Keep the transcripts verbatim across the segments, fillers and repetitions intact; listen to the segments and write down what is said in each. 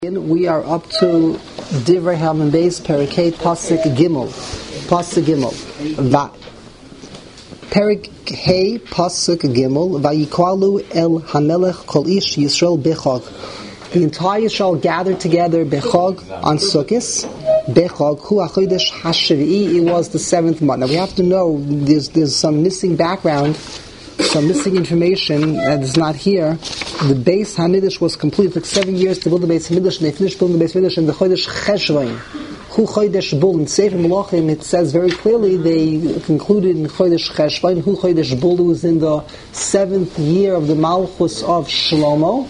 We are up to Divrei Haman Beis Perikei Pasuk Gimel, Pasuk Gimel. Va Perikei Pasuk Gimel. Vayikwalu El Hamelech Kol Ish Yisrael Bechag. The entire Yisrael gathered together Bechag on Sukkos. Bechag Hu Achodesh Hashvi'i. It was the seventh month. Now we have to know there's there's some missing background. Some missing information that is not here. The Beis Hamikdash was complete. It took seven years to build the Beis Hamikdash, and they finished building the Beis Hamikdash in the Chodesh Cheshvan. Hu Chodesh Bul. In Sefer Melachim, it says very clearly they concluded in Chodesh Cheshvan. Hu Chodesh Bul was in the seventh year of the Malchus of Shlomo,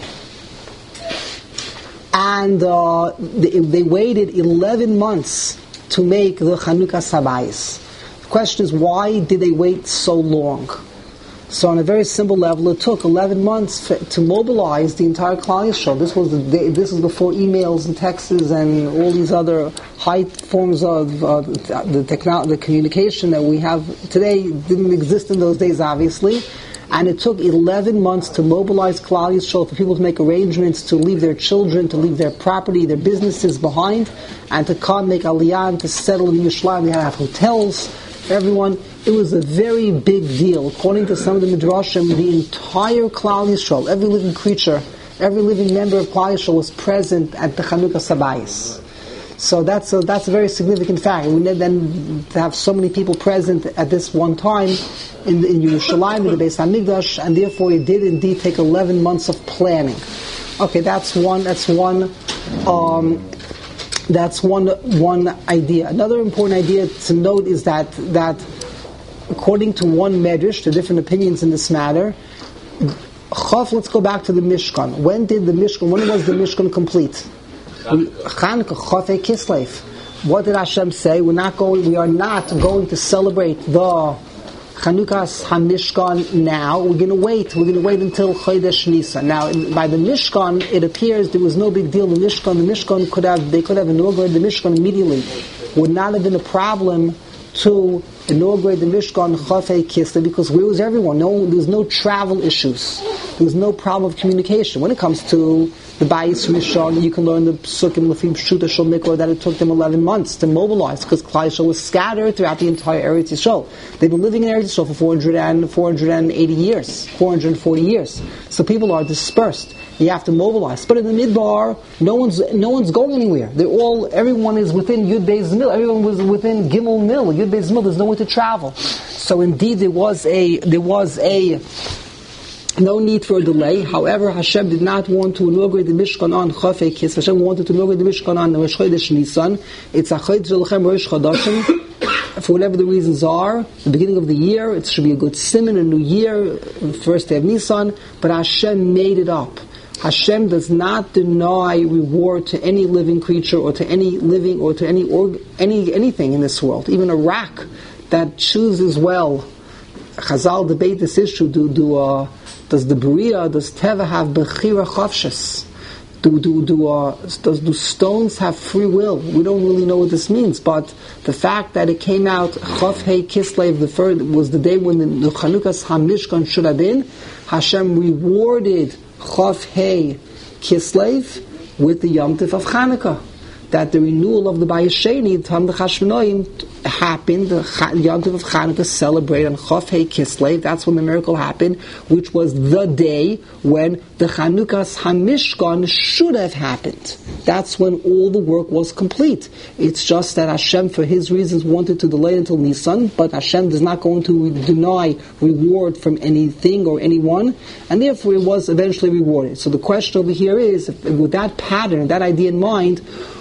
and uh, they, they waited eleven months to make the Chanukah Sabayis. The question is, why did they wait so long? So on a very simple level, it took eleven months f- to mobilize the entire Klal Yisrael. This was the day, this is before emails and texts and all these other high forms of uh, the techno- the communication that we have today didn't exist in those days, obviously. And it took eleven months to mobilize Klal Yisrael, for people to make arrangements to leave their children, to leave their property, their businesses behind, and to come make aliyah and to settle in Yerushalayim. They had to have hotels for everyone. It was a very big deal. According to some of the Midrashim, the entire Klal Yisrael, every living creature, every living member of Klal Yisrael was present at the Chanukah Sabayis. So that's a, that's a very significant fact. We need then to have so many people present at this one time in, the, in Yerushalayim, in the Beis Hamikdash, and therefore it did indeed take eleven months of planning. Okay, that's one. That's one. Um, that's one. One idea. Another important idea to note is that that. According to one medrash, to different opinions in this matter, Chaf, let's go back to the Mishkan. When did the Mishkan, when was the Mishkan complete? Chanukah, Chafei Kislev. What did Hashem say? We're not going, we are not going to celebrate the Chanukah's HaMishkan now. We're going to wait. We're going to wait until Chodesh Nisan. Now, in, by the Mishkan, it appears there was no big deal. The Mishkan, the Mishkan could have, they could have inaugurated the Mishkan immediately. Would not have been a problem to inaugurate the Mishkan Chafei Kislev, because where was everyone? No, there was no travel issues. There was no problem of communication. When it comes to the Bayis Rishon, you can learn the Psukim Lefim Pshuta Shel Mikra that it took them eleven months to mobilize, because Klal Yisrael was scattered throughout the entire Eretz Yisrael. They've been living in Eretz Yisrael for four hundred and, four hundred eighty years, four hundred forty years. So people are dispersed. You have to mobilize. But in the Midbar, no one's no one's going anywhere. They're all everyone is within Yud Beis Mil. Everyone was within Gimel Mil. Yud Beis Mil. There's nowhere to travel. So indeed, there was a there was a no need for a delay. However, Hashem did not want to inaugurate the Mishkan on Chafei Kislev. Hashem wanted to inaugurate the Mishkan on Rosh Chodesh Nisan. It's a Chodesh Lechem Rosh Chodashim. For whatever the reasons are, the beginning of the year, it should be a good simon, a new year, first day of Nisan. But Hashem made it up. Hashem does not deny reward to any living creature or to any living or to any org, any anything in this world. Even a rock that chooses well. Chazal debate this issue. Do do uh, does the Bria, does Teva have bechira chavshus? Do do do uh, does do stones have free will? We don't really know what this means, but the fact that it came out Chafei Kislev, the third, was the day when the, the Chanukah's HaMishkan should have been. Hashem rewarded Chafei Kislev with the Yom Tov of Chanukah, that the renewal of the Bayis Sheni, Tam the Chashmonaim, happened. The Yom Tov of Chanukah celebrated on Chafei Kislev. That's when the miracle happened, which was the day when the Chanukah's HaMishkan should have happened. That's when all the work was complete. It's just that Hashem, for His reasons, wanted to delay until Nisan, but Hashem is not going to deny reward from anything or anyone, and therefore it was eventually rewarded. So the question over here is, with that pattern, that idea in mind,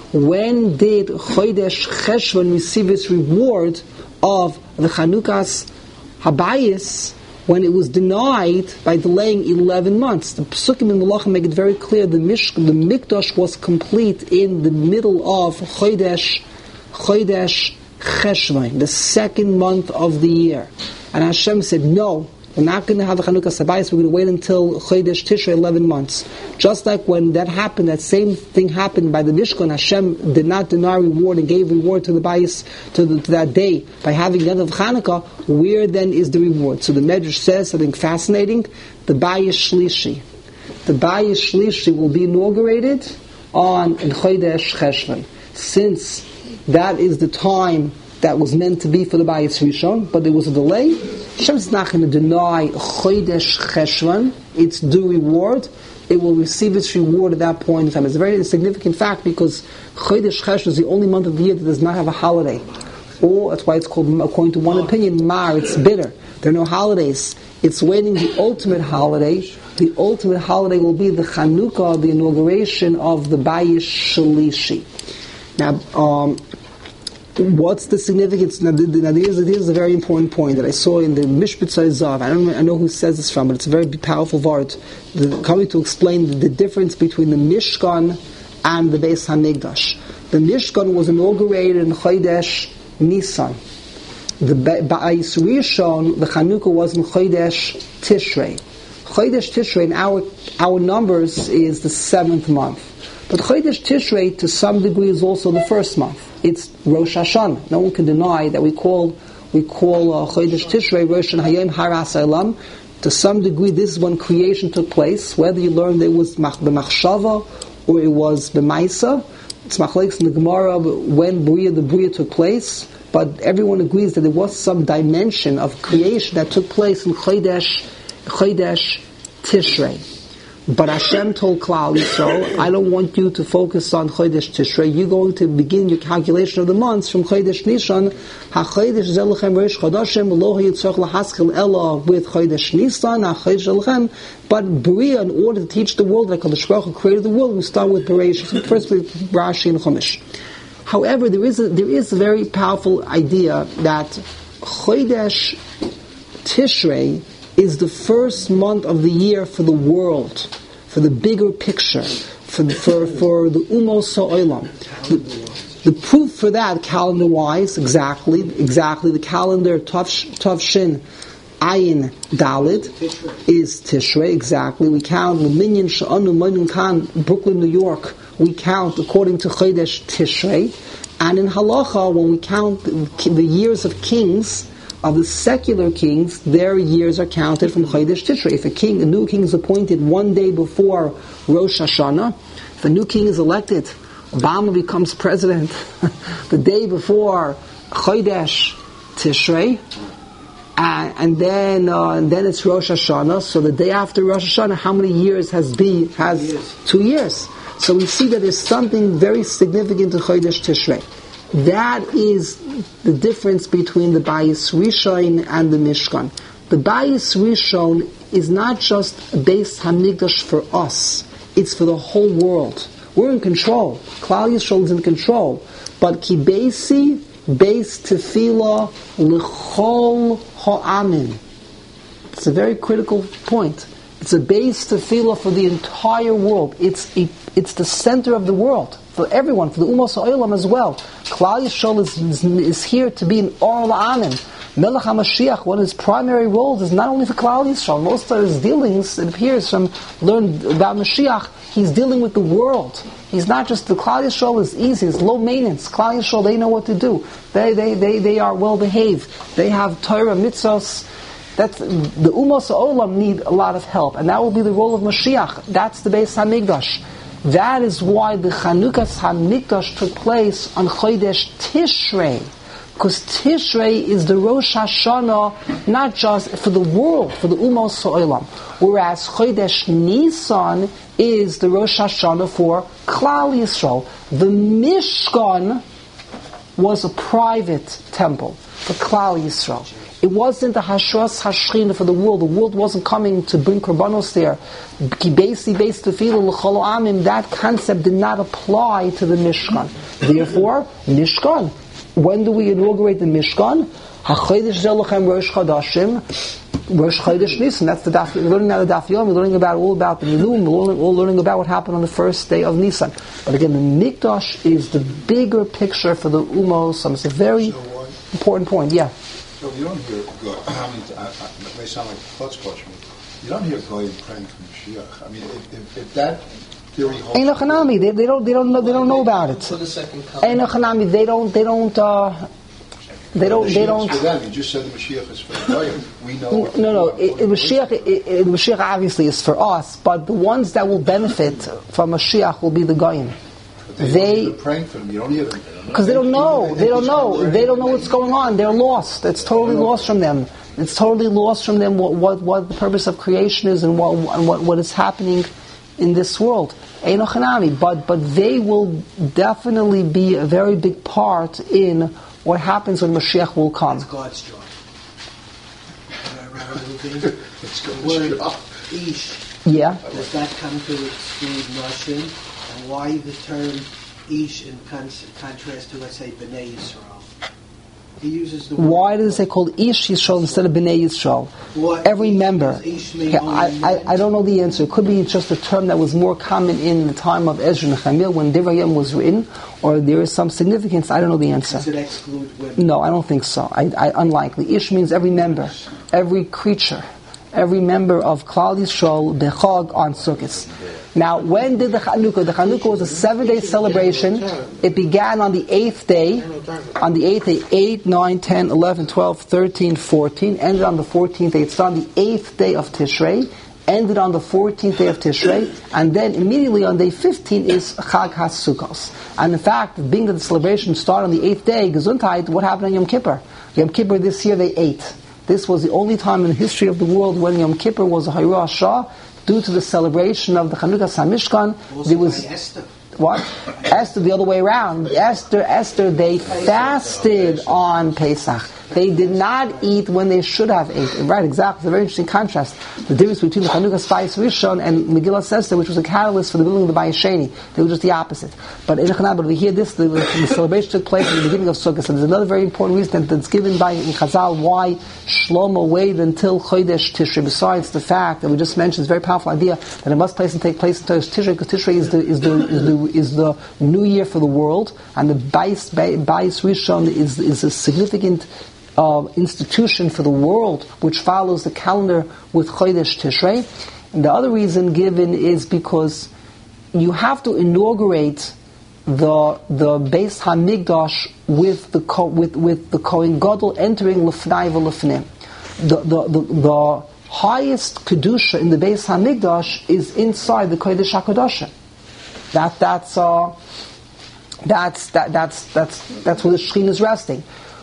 when did Chodesh Cheshvan receive its reward of the Chanukah's Habayis, when it was denied by delaying eleven months? The Psukim in the Melachim make it very clear the Mish, the Mikdash was complete in the middle of Chodesh, Chodesh Cheshvan, the second month of the year. And Hashem said, no, we're not going to have the Chanukah Sabayis, we're going to wait until Chodesh Tishrei, eleven months. Just like when that happened, that same thing happened by the Mishkan, Hashem did not deny reward and gave reward to the Bayis, to, the, to that day, by having the end of Chanukah. Where then is the reward? So the Medrash says something fascinating, the Bayis Shlishi. The Bayis Shlishi will be inaugurated on in Chodesh Cheshvan. Since that is the time that was meant to be for the Bayis Rishon, but there was a delay, Hashem is not going to deny Chodesh Cheshvan its due reward. It will receive its reward at that point in time. It's a very significant fact because Chodesh Cheshvan is the only month of the year that does not have a holiday. Or that's why it's called, according to one opinion, Mar, it's bitter. There are no holidays. It's waiting the ultimate holiday. The ultimate holiday will be the Chanukah, the inauguration of the Bayis Shalishi. Now, um, what's the significance? Now, now here's, here's a very important point that I saw in the Mishpat Zav. I don't know, I know who says this from, but it's a very powerful word. The, coming to explain the, the difference between the Mishkan and the Beis Hamikdash. The Mishkan was inaugurated in Chodesh Nisan. The Ba'is Rishon, the Chanukah, was in Chodesh Tishrei. Chodesh Tishrei in our our numbers is the seventh month, but Chodesh Tishrei to some degree is also the first month. It's Rosh Hashanah. No one can deny that we call we call uh, Chodesh Tishrei Rosh Hayom Haras Olam. To some degree, this is when creation took place. Whether you learned it was b'machshava or it was b'maisa, it's machlekes in the Gemara when Bria the Bria took place. But everyone agrees that there was some dimension of creation that took place in Chodesh, Chodesh Tishrei. But Hashem told Klal Yisrael, I don't want you to focus on Chodesh Tishrei. You're going to begin your calculation of the months from Chodesh Nisan. HaChodesh Zelchem Reish Chodashim Lo Yitzchach Lahaskil Ella with Chodesh Nisan HaChodesh Zelchem. But Bria, in order to teach the world, like HaKadosh Baruch Hu created the world, we start with Bereshit. First with Rashi and Chumash. However, there is a, there is a very powerful idea that Chodesh Tishrei is the first month of the year for the world, for the bigger picture, for the, for, for the Umos Ha'olam. The, the proof for that, calendar-wise, exactly, exactly, the calendar Tavshin Ayin Dalid is Tishrei, exactly. We count Minyan Sha'anu Moinun Khan, Brooklyn, New York. We count according to Chodesh Tishrei, and in Halacha, when we count the years of kings, of the secular kings, their years are counted from Chodesh Tishrei. If a king, a new king is appointed one day before Rosh Hashanah, if a new king is elected, Obama becomes president the day before Chodesh Tishrei, uh, and then uh, and then it's Rosh Hashanah. So the day after Rosh Hashanah, how many years has B has years. Two years. So we see that there's something very significant to Chodesh Tishrei. That is the difference between the Bayis Rishon and the Mishkan. The Bayis Rishon is not just a Beis Hamikdash for us; it's for the whole world. We're in control. Klal Yisrael is in control. But Ki Beisi Beis Tefillah L'chol Ha'amin. It's a very critical point. It's a Beis Tefillah for the entire world. It's a, it's the center of the world for everyone, for the Umos Ha'olam as well. Klal Yisrael is, is, is here to be an Or La'amin. Melech HaMashiach, one of his primary roles is not only for Klal Yisrael. Most of his dealings, it appears from learned about Mashiach, he's dealing with the world. He's not just, the Klal Yisrael is easy, it's low maintenance. Klal Yisrael, they know what to do. They they they, they are well behaved. They have Torah, mitzvos. That's, the Umos Ha'olam need a lot of help, and that will be the role of Mashiach. That's the Beis Hamikdash. That is why the Chanukas Hamikdash took place on Chodesh Tishrei, because Tishrei is the Rosh Hashanah, not just for the world, for the Umos Ha'olam, whereas Chodesh Nisan is the Rosh Hashanah for Klal Yisrael. The Mishkan was a private temple for Klal Yisrael. It wasn't the Hashras Hashchina for the world. The world wasn't coming to bring korbanos there. Kibesi Beis Tefillah L'chol Amim, that concept did not apply to the Mishkan. Therefore, Mishkan. When do we inaugurate the Mishkan? HaChodesh Zelochem Rosh Chodashim, Rosh Chodesh Nisan. That's the daf. We're learning now the Daf Yom. We're learning about all about the Milum. We're all learning about what happened on the first day of Nisan. But again, the Mikdash is the bigger picture for the Umos. It's a very important point. Yeah. So you don't hear, I mean, it may sound like a klutz question, you don't hear Goyim praying for Mashiach. I mean, if, if, if that theory holds... Ein Hanami, they, they don't, they don't know, they don't know about it. For the second Ein Hanami, they don't, they don't, uh, They don't. The They Mashiach's don't. for them. You just said the Mashiach is for the Goyim. We know. What No, no. what- It, what it, Mashiach, it, it, Mashiach obviously is for us, but the ones that will benefit from Mashiach will be the Goyim. They, They- they're praying for them. You don't hear them. Because they don't know. They don't know. They don't know what's going on. They're lost. It's totally lost from them. It's totally lost from them what, what, what the purpose of creation is and what, and what, what is happening in this world. Eino Chanami. But, but they will definitely be a very big part in what happens when Mashiach will come. It's God's job. Rabbi Rubin, It's the good. word ish, Yeah. does that come to exclude Nashim? And why the term ish in con- contrast to, let's say, Bnei Yisrael? He uses the word. Why does it say called Ish Yisrael instead of Bnei Yisrael? What Every Ish member. does Ish mean Yeah, only I, I, men? I don't know the answer. It could be just a term that was more common in the time of Ezra and Nehemiah when Devarim was written, or there is some significance. I don't know the answer. Does it exclude women? No, I don't think so. I, I, unlikely. Ish means every member, every creature, every member of Klal Yisrael, Bechag on Sukkot. Now, when did the Chanukah? The Chanukah was a seven-day celebration. It began on the eighth day. On the eighth day, eight, nine, ten, eleven, twelve, thirteen, fourteen. Ended on the fourteenth day. It started on the eighth day of Tishrei. Ended on the fourteenth day of Tishrei. And then immediately on day fifteen is Chag HaSukkos. And in fact, being that the celebration started on the eighth day, Gesundheit, what happened on Yom Kippur? Yom Kippur this year they ate. This was the only time in the history of the world when Yom Kippur was a Hayra Shah. Due to the celebration of the Chanukah Samishkan, there was Esther. what? Esther the other way around. Esther, Esther, they fasted on Pesach. They did not eat when they should have ate. Right, exactly. It's a very interesting contrast. The difference between the Chanukah Spais Rishon and Megillah Esther, which was a catalyst for the building of the Bayis Sheni. They were just the opposite. But in Chanukah, but we hear this, the, the celebration took place at the beginning of Sukkot. So there's another very important reason that's given by in Chazal why Shlomo waited until Chodesh Tishrei. Besides the fact that we just mentioned, it's a very powerful idea that it must place and take place until Tishrei, because Tishrei is the is the is the is the new year for the world, and the Bayis Bayis Rishon is is a significant Uh, institution for the world, which follows the calendar with Chodesh Tishrei. And the other reason given is because you have to inaugurate the the Beis Hamikdash with the with with the Kohen Gadol entering Lefnai v'Lefnim. The the the, the highest kedusha in the Beis Hamikdash is inside the Kodesh HaKadoshim. That that's uh, that's that that's that's that's where the Shekhinah is resting.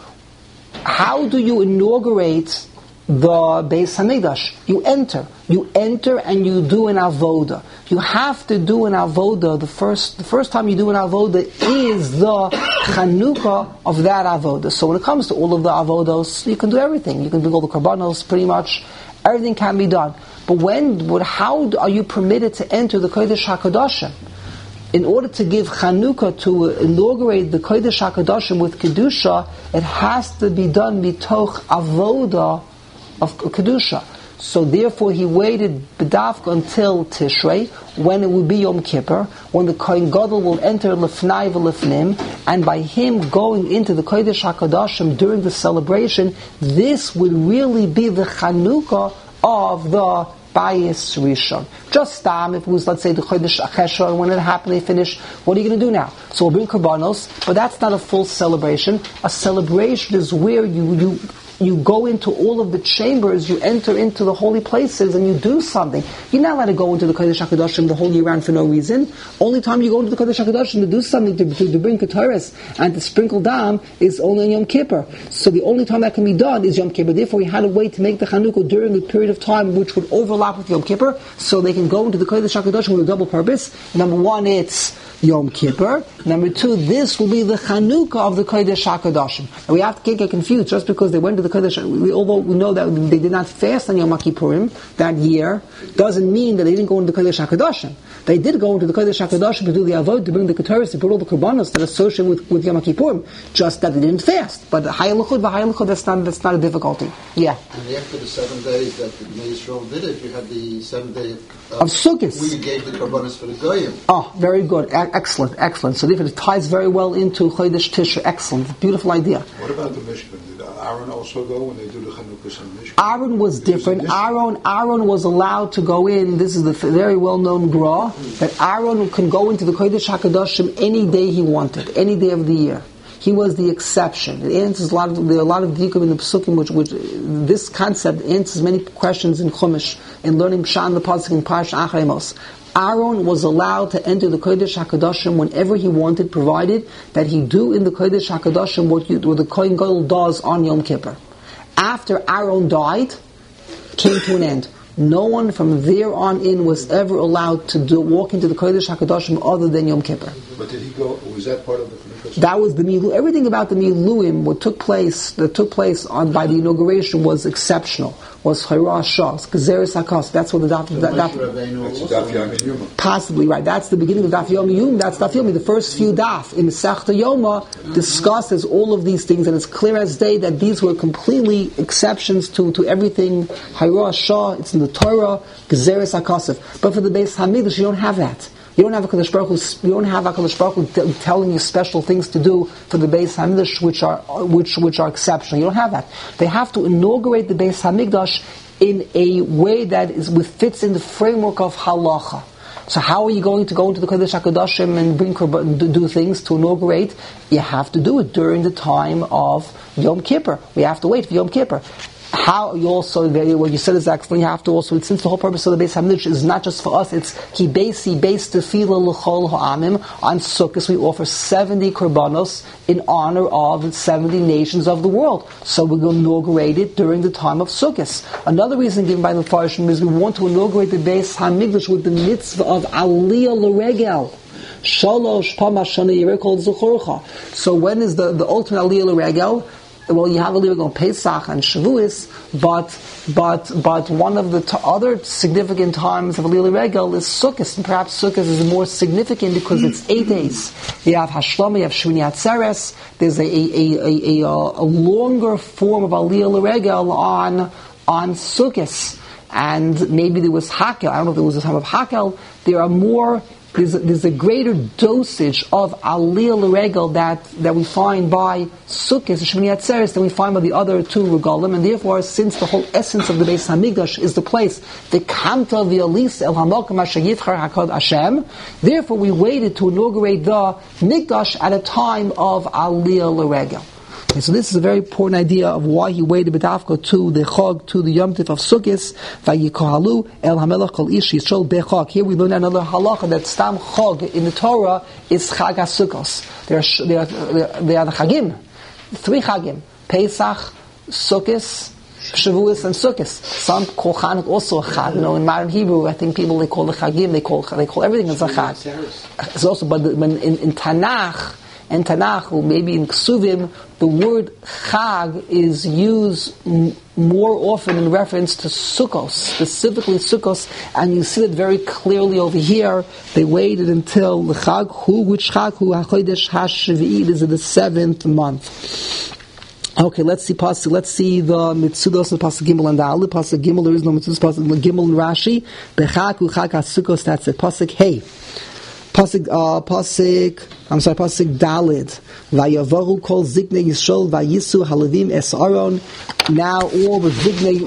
How do you inaugurate the Beis Hamikdash? You enter. You enter and you do an avoda. You have to do an avoda. The first, the first time you do an avoda is the Chanukah of that avoda. So when it comes to all of the avodos, you can do everything. You can do all the karbanos, pretty much everything can be done. But when, but how are you permitted to enter the Kodesh HaKadoshim? In order to give Chanukah, to inaugurate the Kodesh HaKadoshim with Kedusha, it has to be done mitoch avoda of Kedusha. So therefore he waited b'dafka until Tishrei, when it would be Yom Kippur, when the Kohen Gadol will enter Lefnai v'Lefnim, and by him going into the Kodesh HaKadoshim during the celebration, this would really be the Chanukah of the Bayis Rishon. Just um, if it was, let's say, the Chodesh Cheshvan, when it happened, they finished, what are you going to do now? So we'll bring Karbanos, but that's not a full celebration. A celebration is where you, you, you go into all of the chambers, you enter into the holy places, and you do something. You're not allowed to go into the Kodesh HaKadoshim the whole year round for no reason. Only time you go into the Kodesh HaKadoshim to do something, to, to, to bring Keteris and to sprinkle dam, is only on Yom Kippur. So the only time that can be done is Yom Kippur. Therefore, we had to wait to make the Chanukah during a period of time which would overlap with Yom Kippur, so they can go into the Kodesh HaKadoshim with a double purpose. Number one, it's Yom Kippur. Number two, this will be the Chanukah of the Kodesh HaKadoshim. And we have to get confused just because they went to the Kodesh. We, although we know that they did not fast on Yom Kippurim that year, doesn't mean that they didn't go into the Kodesh HaKadoshim. They did go into the Kodesh HaKadoshim to do the Avod, to bring the Keteris, to put all the Karbanos that are associated with, with Yom Kippurim. Just that they didn't fast. But Hayaluchud, Vahayaluchud, that's not that's not a difficulty. Yeah. And after the seven days that the Bnei Yisrael did it, you had the seven day of, of Sukkot. We gave the Karbanos for the Goyim. Oh, very good. E- excellent, excellent. So therefore it ties very well into Chodesh Tishrei. Excellent. Beautiful idea. What about the Mishkan? Did Aaron also go when they do the Chanukas and Mishkan? Aaron was different. Aaron, Aaron was allowed to go in. This is the very well-known Gra, that Aaron can go into the Kodesh HaKadoshim any day he wanted, any day of the year. He was the exception. It answers a lot of, there are a lot of dikum in the Pesukim, which, which, this concept answers many questions in Chumash, in learning Pshat the Pasuk in Parsha Acharei Mos. Aaron was allowed to enter the Kodesh HaKadoshim whenever he wanted, provided that he do in the Kodesh HaKadoshim what, you, what the Kohen Gadol does on Yom Kippur. After Aaron died, came to an end. No one from there on in was ever allowed to do, walk into the Kodesh HaKadoshim other than Yom Kippur. But did he go, was that part of the Chanukas? That was the Milu. Everything about the Miluim, what took place, that took place on by the inauguration was exceptional. Was Chayra Shah, Gezeres HaKos. That's what the Daf... So Daf, Daf Daf Yomi Yoma. Possibly, right. That's the beginning of Daf Yomi Yom. That's Daf Yomi. The first few Daf in Masechta Yoma discusses all of these things, and it's clear as day that these were completely exceptions to, to everything. Chayra Shah, it's in the Torah, Gezeres HaKosef. But for the Beis Hamikdash, you don't have that. You don't have a Kadosh Baruch Hu, you don't have a Kadosh Baruch Hu t- telling you special things to do for the Beis Hamikdash, which are which which are exceptional. You don't have that. They have to inaugurate the Beis Hamikdash in a way that is fits in the framework of halacha. So how are you going to go into the Kodesh HaKadoshim and bring and do things to inaugurate? You have to do it during the time of Yom Kippur. We have to wait for Yom Kippur. How you also, what you said is excellent, you have to also, since the whole purpose of the Beis Hamikdash is not just for us, it's he based he based tefillah l'chol ha'amim. On Sukkot we offer seventy korbanos in honor of seventy nations of the world. So we're going to inaugurate it during the time of Sukkot. Another reason given by the Farshim is we want to inaugurate the Beis Hamikdash with the mitzvah of Aliyah l'regel. Shalosh pamashana yirekol zuchorcha. So when is the, the ultimate Aliyah l'regel? Well, you have a little on Pesach and Shavuos, but but but one of the t- other significant times of Aliyah Regel is Sukkot, and perhaps Sukkot is more significant because it's eight days. You have Hashlama, you have Shmini Atzeres. There's a a, a, a, a longer form of Aliyah Regel on on Sukkot, and maybe there was Hakel. I don't know if there was a time of Hakel. There are more. There's a, there's a greater dosage of Aliyah L'Regel that, that we find by Sukkot, Shmini Atzeres, than we find by the other two Regalim, and therefore, since the whole essence of the Beis Hamikdash is the place, the Kanta v'Alis El Hamokim Asher Yivchar Hakod Hashem, therefore we waited to inaugurate the Mikdash at a time of Aliyah L'Regel. Okay, so this is a very important idea of why he waited b'dafka to the Chog, to the Yom Tif of Sukkot. Vayikohalu El Hamelach Kol Ish Yisrael Bechag. Here we learn another halacha that Stam Chog in the Torah is Chag HaSukkos. They are they are they are the Chagim, three Chagim: Pesach, Sukkot, Shavuos, and Sukkot. Some call Chanukah also a Chag. You know, in modern Hebrew, I think people they call the Chagim, they call they call everything as a Chag. It's also, but when in, in Tanakh. And Tanakh, or maybe in Ksuvim, the word Chag is used m- more often in reference to Sukkos, specifically Sukkos, and you see it very clearly over here. They waited until the Chag, who, which Chag, who, HaChodesh HaShvi'i, is in the seventh month. Okay, let's see Pasuk, let's see the Mitzudos of Pasuk Gimel and Dalet. Pasuk Gimel, there is no Mitzudos, Pasuk Gimel and Rashi. Bechag, hu Chag HaSukkos, that's it. Pasuk Hey. Pasuk, uh, Pasuk, I'm sorry, Pasuk Dalet. Vayavaru kol ziknei Yisrael vayisu halavim es Aaron. Now all the ziknei.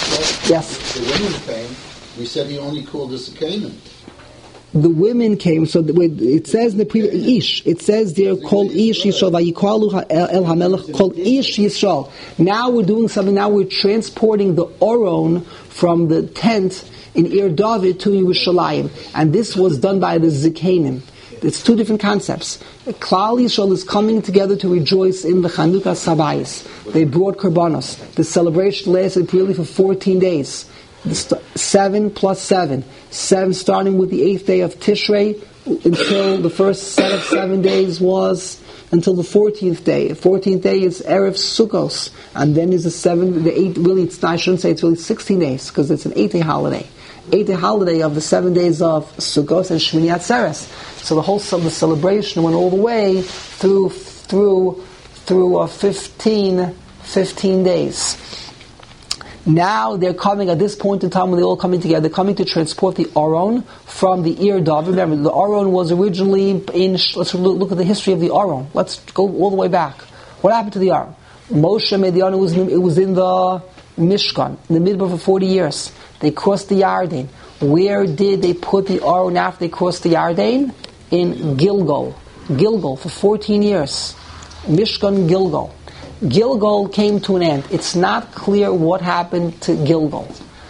Yes. The women came. We said he only called us a Canaan. The women came. So the, it says in the previous Ish. It says there called Ish Yisrael vayikalu el hamelech called Ish Yisrael. Now we're doing something. Now we're transporting the Aron from the tent in Ir David to Yerushalayim, and this was done by the Zikanim. It's two different concepts. Klal Yisrael is coming together to rejoice in the Chanukah Sabayis. They brought korbanos. The celebration lasted really for fourteen days. St- seven plus seven. Seven starting with the eighth day of Tishrei until the first set of seven days was until the fourteenth day. The fourteenth day is Erev Sukkos, and then is the seven, the eight. Really, it's I shouldn't say it's really sixteen days because it's an eight-day holiday. Eight-day holiday of the seven days of Sukkot and Shmini Atzeres. So the whole the celebration went all the way through through through uh, fifteen, fifteen days. Now they're coming at this point in time when they're all coming together. They're coming to transport the Aron from the Ir David. Remember, the Aron was originally in. Let's look, look at the history of the Aron. Let's go all the way back. What happened to the Aron? Moshe made the Aron. It was in, it was in the Mishkan in the Midbar for forty years. They crossed the Yarden. Where did they put the Aron after they crossed the Yarden? In Gilgal. Gilgal for fourteen years. Mishkan Gilgal. Gilgal came to an end. It's not clear what happened to Gilgal.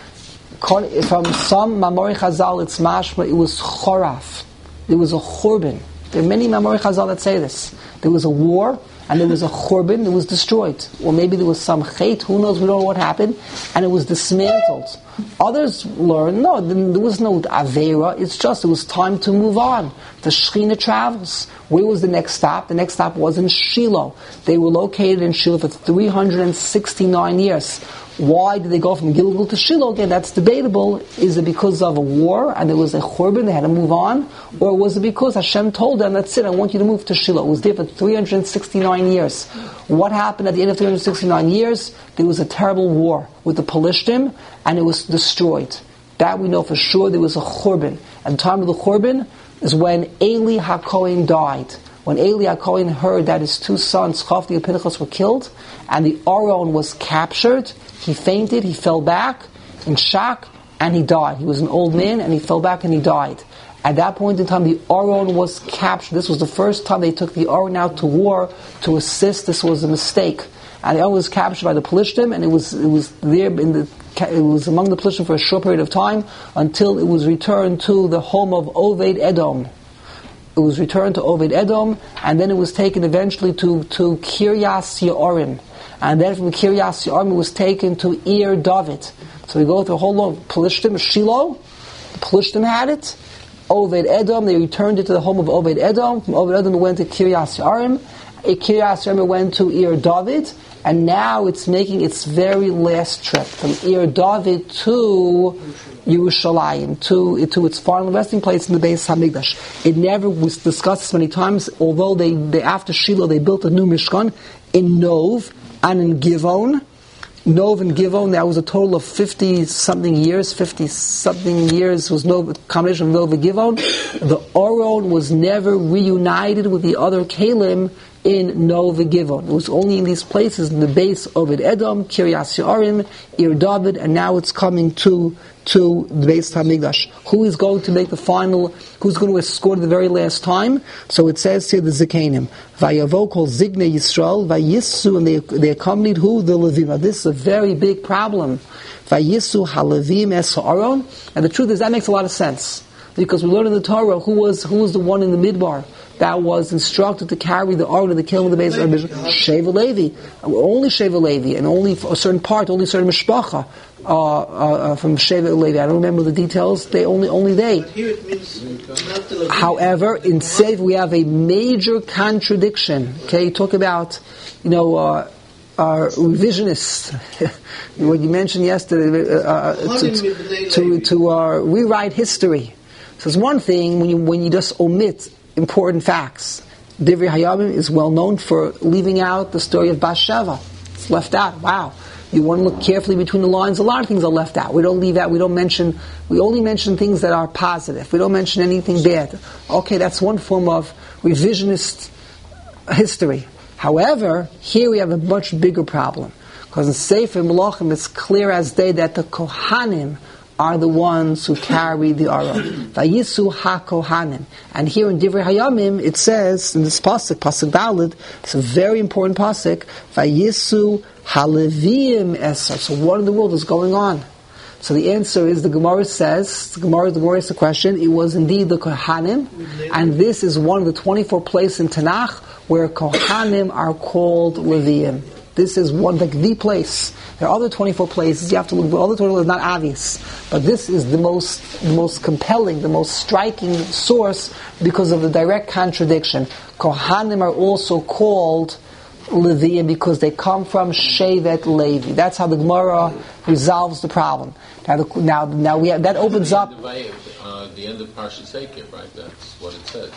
From some Mamori Chazal, it's mashma, it was Choraf. There was a Churban. There are many Mamori Chazal that say this. There was a war, and there was a Churban that was destroyed. Or maybe there was some Chait, who knows, we don't know what happened, and it was dismantled. Others learn, no, there was no Avera, it's just, it was time to move on. The Shechina travels. Where was the next stop? The next stop was in Shiloh. They were located in Shiloh for three hundred sixty-nine years. Why did they go from Gilgal to Shiloh? Again, that's debatable. Is it because of a war and there was a churban, they had to move on? Or was it because Hashem told them, that's it, I want you to move to Shiloh? It was there for three hundred sixty-nine years. What happened at the end of three hundred sixty-nine years? There was a terrible war with the Pelishtim, and it was destroyed. That we know for sure. There was a churban. At the time of the churban is when Eli HaKohen died. When Eli HaKohen heard that his two sons, Chofni and Pinchas, were killed, and the Aron was captured, he fainted, he fell back in shock, and he died. He was an old man, and he fell back and he died. At that point in time, the Aron was captured. This was the first time they took the Aron out to war to assist. This was a mistake. And the Aron was captured by the Pelishtim, and it was it was there in the it was among the Pelishtim for a short period of time until it was returned to the home of Oved Edom. It was returned to Oved Edom, and then it was taken eventually to, to Kiryas Ye'arim. And then from Kiryas Ye'arim it was taken to Ir David. So we go through a whole lot of Pelishtim, Shiloh, the Pelishtim had it, Oved Edom, they returned it to the home of Oved Edom. From Oved Edom it went to Kiryas Ye'arim. Kiryas Ye'arim went to Ir David, and now it's making its very last trip from Ir David to Yerushalayim, to, to its final resting place in the Beis Hamikdash. It never was discussed many times, although they, they after Shiloh they built a new Mishkan in Nov and in Givon. Nov and Givon, that was a total of fifty-something years, fifty-something years was no combination of Nov and Givon. The Aron was never reunited with the other Kalim in Nov and Givon. It was only in these places, in the base of Oved Edom, Kiryas Ye'arim, Ir David, and now it's coming to to the Beis Hamikdash. Who is going to make the final, who's going to escort the very last time? So it says here the Zikanim. Vayavo kol Zigne Yisrael, Vayisu, and they, they accompanied who? The Levim. Now this is a very big problem. Vayisu HaLevim Es HaAron. And the truth is, that makes a lot of sense. Because we learn in the Torah who was who was the one in the Midbar that was instructed to carry the Aron of the killing of the base of Sheva Levi. Only Sheva Levi, and only a certain part, only a certain mishpacha uh, uh, from Sheva Levi. I don't remember the details. They only only they. But here it means not the However, in Sev we have a major contradiction. Okay, talk about you know. Uh, Our revisionists, what you mentioned yesterday, uh, to, to, to uh, rewrite history. So it's one thing when you when you just omit important facts. Divrei Hayamim is well known for leaving out the story of Bathsheba. It's left out. Wow. You want to look carefully between the lines. A lot of things are left out. We don't leave out. We don't mention. We only mention things that are positive. We don't mention anything bad. Okay, that's one form of revisionist history. However, here we have a much bigger problem. Because in Sefer Melachim it's clear as day that the Kohanim are the ones who carry the Aron. Vayisu ha-Kohanim. And here in Divrei Hayamim it says, in this pasuk, pasuk Daled, it's a very important pasuk, Vayisu ha-Levim Esar. So what in the world is going on? So the answer is, the Gemara says, the Gemara, the Gemara asks the question, it was indeed the Kohanim, and this is one of the twenty-four places in Tanakh where Kohanim are called Leviim. This is one, like the place. There are other twenty-four places, you have to look, all the twenty-four is not obvious. But this is the most, the most compelling, the most striking source because of the direct contradiction. Kohanim are also called Leviim because they come from Shevet Levi. That's how the Gemara resolves the problem. Now, the, now, now we have, that opens up. Uh, the end of Parshat Seker, right? That's what it says.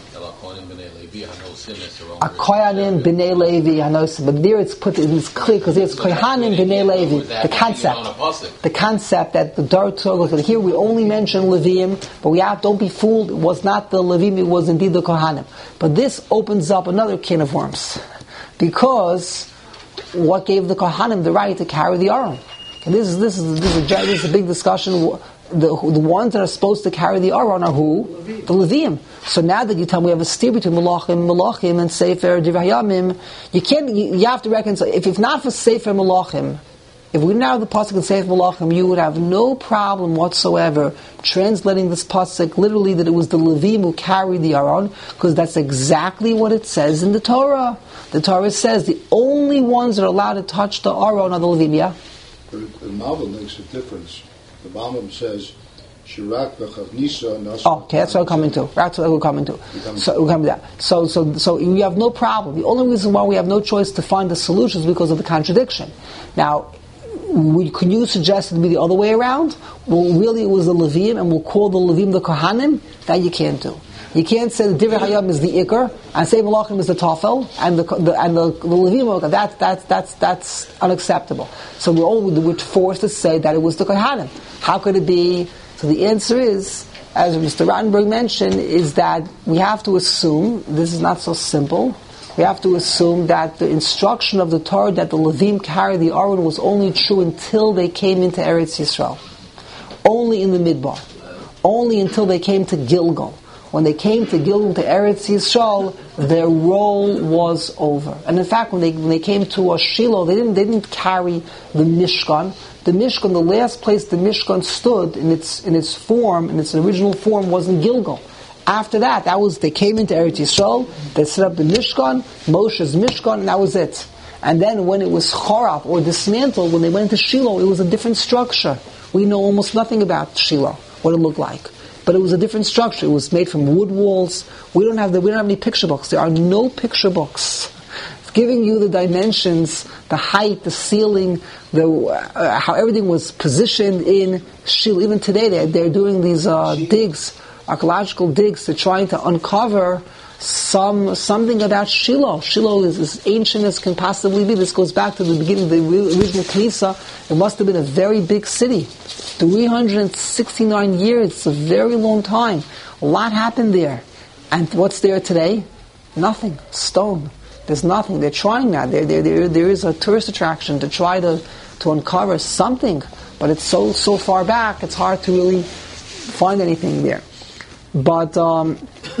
Akoyanim b'nei Levi hanosim. But there it's put, it's clear because it's Kohanim b'nei Levi. The concept, the concept that the Dor Torah goes. Here we only mention Leviim, but we have, don't be fooled. It was not the Leviim; it was indeed the Kohanim. But this opens up another can of worms, because what gave the Kohanim the right to carry the Aron? And this is this is this is a, this is a big discussion. the the ones that are supposed to carry the Aron are who? Levim. The Levim. So now that you tell me we have a steer between Malachim, Malachim, and Sefer Divrei Hayamim, you can't. You, you have to reconcile. If if not for Sefer Malachim, if we didn't have the pasuk in Sefer Malachim, you would have no problem whatsoever translating this pasuk literally that it was the Levim who carried the Aron, because that's exactly what it says in the Torah. The Torah says the only ones that are allowed to touch the Aron are the Levim. Yeah. But the Malbim makes a difference. The Malbim says, "Shirak v'chavnisa." Oh, okay, that's what we're coming to. That's what we're coming to. So we're coming to that. So, so, so you have no problem. The only reason why we have no choice to find the solution is because of the contradiction. Now, we, can you suggest it to be the other way around? Well, really, it was the Levim, and we'll call the Levim the Kohanim. That you can't do. You can't say the Divrei Hayam is the Iker, and say Malachim is the Tafel, and the, the and the, the Levim. That's that's that's that's unacceptable. So we're all we're forced to say that it was the Kohanim. How could it be? So the answer is, as Mister Rottenberg mentioned, is that we have to assume this is not so simple. We have to assume that the instruction of the Torah that the Levim carry the Aron was only true until they came into Eretz Yisrael, only in the Midbar, only until they came to Gilgal. When they came to Gilgal, to Eretz Yisrael, their role was over. And in fact, when they when they came to Shiloh, they didn't they didn't carry the Mishkan. The Mishkan, the last place the Mishkan stood in its in its form, in its original form, was in Gilgal. After that, that was they came into Eretz Yisrael, they set up the Mishkan, Moshe's Mishkan, and that was it. And then when it was Chorab or dismantled, when they went to Shiloh, it was a different structure. We know almost nothing about Shiloh, what it looked like. But it was a different structure. It was made from wood walls. We don't have the, we don't have any picture books. There are no picture books. It's giving you the dimensions, the height, the ceiling, the uh, how everything was positioned in Shiloh. Even today, they're, they're doing these uh, digs, archaeological digs. They're trying to uncover some something about Shiloh. Shiloh is as ancient as can possibly be. This goes back to the beginning of the original Knesset. It must have been a very big city. three hundred sixty-nine years, it's a very long time. A lot happened there. And what's there today? Nothing. Stone. There's nothing. They're trying now. There, there, there, there is a tourist attraction to try to, to uncover something. But it's so so far back, it's hard to really find anything there. But, um,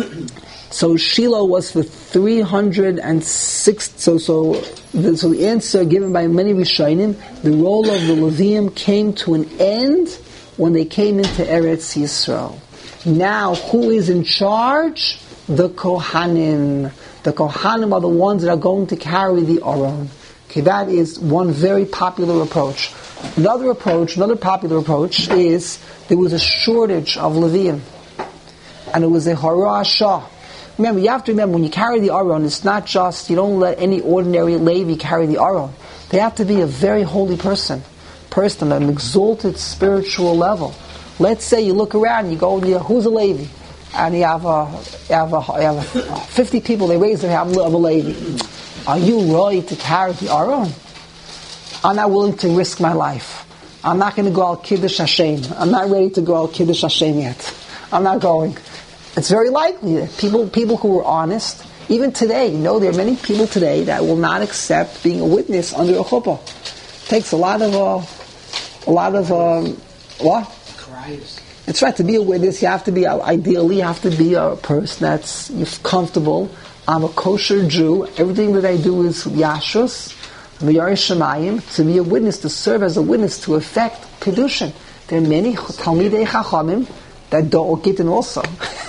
so Shiloh was for three hundred six, so, so, the, so the answer given by many Rishonim, the role of the Levim came to an end when they came into Eretz Yisrael. Now, who is in charge? The Kohanim. The Kohanim are the ones that are going to carry the Aron. Okay, that is one very popular approach. Another approach, another popular approach is there was a shortage of Levim. And it was a Hara Shah. Remember, you have to remember, when you carry the Aron, it's not just, you don't let any ordinary Levi carry the Aron. They have to be a very holy person. Person at an exalted spiritual level. Let's say you look around and you go, who's a Levi? And you have, a, you have, a, you have a fifty people, they raise their hand of a Levi. Are you ready to carry the Aron? I'm not willing to risk my life. I'm not going to go al Kiddush Hashem. I'm not ready to go al Kiddush Hashem yet. I'm not going. It's very likely that people people who are honest, even today, you know, there are many people today that will not accept being a witness under a chuppah. It takes a lot of, uh, a lot of, um, what? Christ. It's right, to be a witness, you have to be, ideally, you have to be a person that's comfortable. I'm a kosher Jew. Everything that I do is yashus. I'm a Yarei Shemayim. To be a witness, to serve as a witness, to effect Kedushin. There are many Talmidei Chachamim that don't get in also.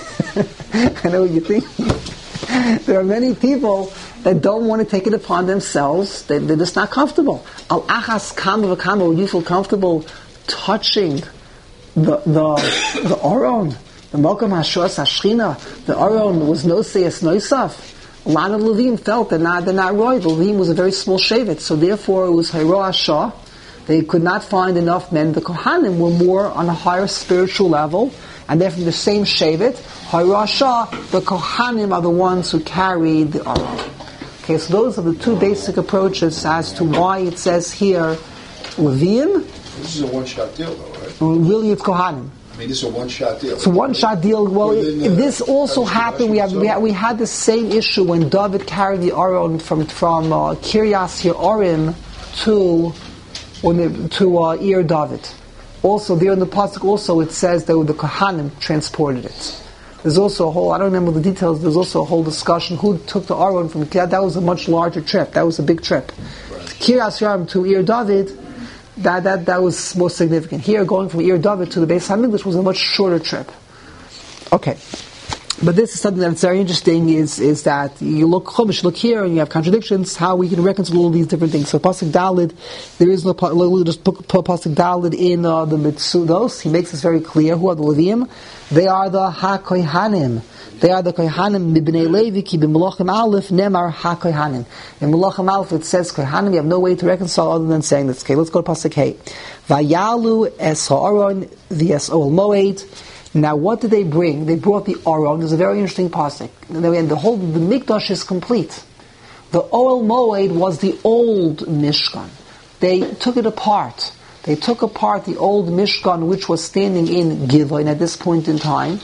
I know what you think. There are many people that don't want to take it upon themselves. They, they're just not comfortable. Al achas kama v'kama, would you feel comfortable touching the the the Aron, the Mokum Hashos Hashchina? The Aron was no seyas noisaf. A lot of Levim felt they're not they're not roy. The Levim was a very small shevet, so therefore it was Hiro Shah. They could not find enough men. The Kohanim were more on a higher spiritual level, and they're from the same shevet. Hiro Shah, the Kohanim are the ones who carried the Aron. Okay, so those are the two basic approaches as to why it says here Levim. This is a one-shot deal, though, right? Really, it's Kohanim. I mean, this is a one-shot deal. It's a one-shot deal. Well, Within, it, uh, this also happened. We have we had, we had the same issue when David carried the Aron from from uh, Kiryas Yearim to when they, to uh, Ir David. also there in the pasuk, also it says that the Kohanim transported it. There's also a whole, I don't remember the details, there's also a whole discussion who took the Aron from Kiryat. That was a much larger trip. That was a big trip. Kiryas Yarim to Ir David, that, that, that was most significant. Here, going from Ir David to the Beis HaMikdash was a much shorter trip. Okay. But this is something that's very interesting, is is that you look Chumash, look here, and you have contradictions, how we can reconcile all these different things. So Pasuk Dalid, there is no, we'll just put Pasuk Dalid in uh, the Mitzudos. He makes this very clear. Who are the Leviim? They are the HaKohanim. They are the Kohanim, Mibnei Levi, ki b'Melachim Aleph, Nemar HaKohanim. In Melachim Aleph it says Kohanim, you have no way to reconcile other than saying this. Okay, let's go to Pasuk Hey. Vayalu es ha'aron, the es ol moed. Now, what did they bring? They brought the Aron. There's a very interesting pasuk. And the whole, the Mikdash is complete. The Ohel Moed was the old Mishkan. They took it apart. They took apart the old Mishkan, which was standing in Givon at this point in time,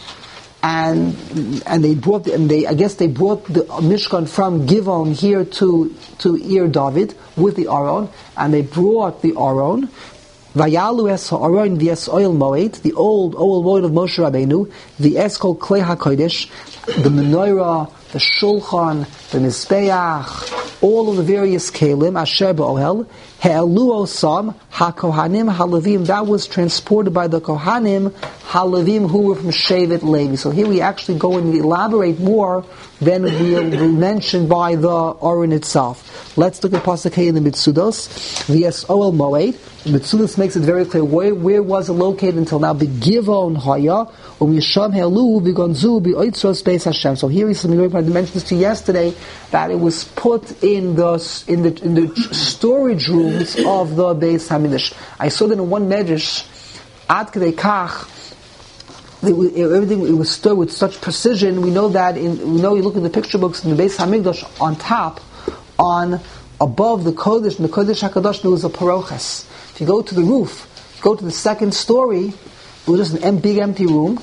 and and they brought the, and they I guess they brought the Mishkan from Givon here to to Ir David with the Aron, and they brought the Aron. Vayalu es ha'aron v'es oil moed, the old oil moed of Moshe Rabbeinu, the es kol klei hakodesh, the menorah, the shulchan, the mizbeach, all of the various kelim, asher ba'ohel, he'elu osam, ha-kohanim, ha-levim, that was transported by the kohanim, ha-levim, who were from Shevet Levi. So here we actually go and elaborate more than we mentioned by the Aron itself. Let's look at Pasuk Hey in the Mitzudos, v'es oel moed. Mitzudos makes it very clear where, where was it located until now. B'givon haya, u'misham he'elu, b'gonzu, b'oitzros beis Hashem. So here is something very important. I mentioned this to you yesterday, that it was put in the in the in the storage rooms of the Beis Hamikdash. I saw that in one medrash, ad kedei kach, it was, everything it was stored with such precision. We know that in we know you look at the picture books in the Beis Hamikdash, on top, on above the Kodesh, in the Kodesh HaKadosh, there was a paroches. If you go to the roof, you go to the second story, it was just an big empty room,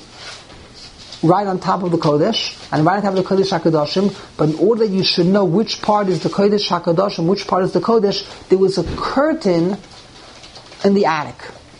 right on top of the Kodesh, and right on top of the Kodesh HaKadoshim. But in order that you should know which part is the Kodesh HaKadoshim, which part is the Kodesh, there was a curtain in the attic.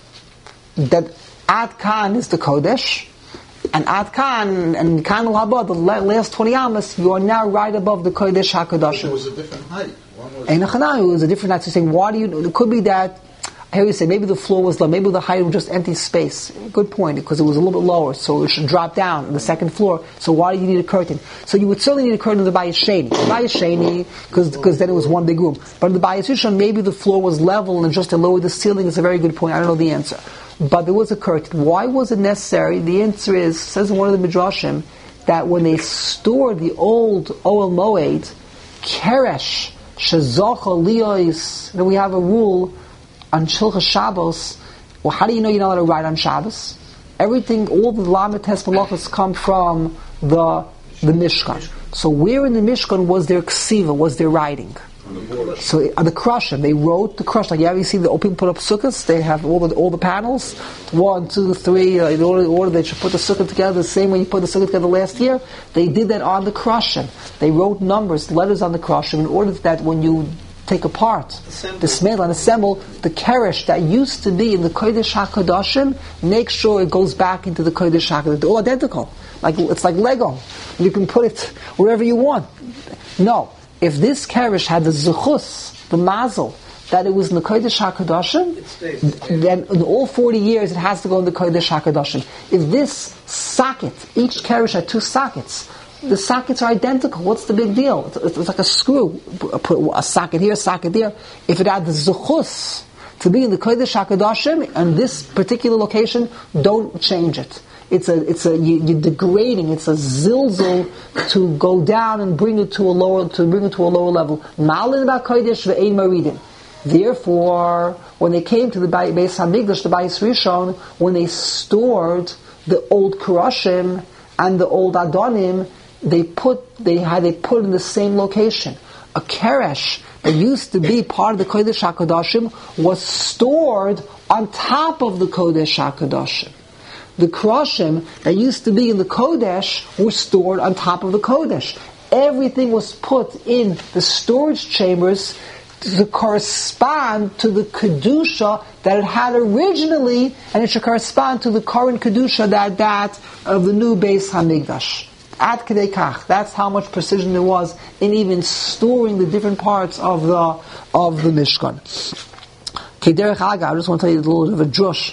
That Ad Kan is the Kodesh, and Ad Kan and Kan al-Haba, the last twenty amas, you are now right above the Kodesh HaKadoshim. It was a different height. One was and it was a different height. So saying, why do you? It could be that. I hear you say maybe the floor was low, maybe the height was just empty space. Good point, because it was a little bit lower, so it should drop down on the second floor. So why do you need a curtain? So you would certainly need a curtain in the Bayis Sheni. The Bayis Sheni, because then it was one big room. But in the Bayis Rishon, maybe the floor was level and just to lower the ceiling is a very good point. I don't know the answer. But there was a curtain. Why was it necessary? The answer is, says in one of the Midrashim, that when they stored the old Ohel Moed, Keresh, Shezocha Liyos, then we have a rule on Shilchas Shabbos. Well, how do you know you're not allowed to write on Shabbos? Everything, all the Lamed Tes Malachos come from the the Mishkan. So where in the Mishkan was their ksiva, was their writing? So uh, the Krashim, they wrote the Krush. Like you ever see the people put up sukkahs? They have all the all the panels, one, two, three. Uh, in order, in order they should put the sukkah together the same way you put the sukkah together last year. They did that on the Krashim. They wrote numbers, letters on the Krashim, in order that when you take apart, assemble. dismantle and assemble the keresh that used to be in the Kodesh HaKadoshim, make sure it goes back into the Kodesh HaKadoshim. They're all identical. Like it's like Lego. You can put it wherever you want. No. If this keresh had the zuchus, the mazel, that it was in the Kodesh HaKadoshim, then in all forty years it has to go in the Kodesh HaKadoshim. If this socket, each keresh had two sockets, the sockets are identical. What's the big deal? It's, it's like a screw. Put a socket here, a socket there. If it had the zuchus to be in the Kodesh HaKadoshim, and this particular location, don't change it. It's a, it's a, you, you're degrading. It's a zilzul to go down and bring it to a lower, to bring it to a lower level. Malin about Kodesh ve'ein maridin. Therefore, when they came to the Beis Hamikdash, the Bayis Rishon, when they stored the old Kurashim and the old Adonim, they put, they had, they put in the same location. A keresh that used to be part of the Kodesh HaKadoshim was stored on top of the Kodesh HaKadoshim. The Krashim that used to be in the Kodesh were stored on top of the Kodesh. Everything was put in the storage chambers to correspond to the Kedusha that it had originally, and it should correspond to the current Kedusha that that of the new Beis HaMikdash. Ad Kedei Kach. That's how much precision there was in even storing the different parts of the of the Mishkan. Okay, Derech Aga, I just want to tell you a little bit of a drush.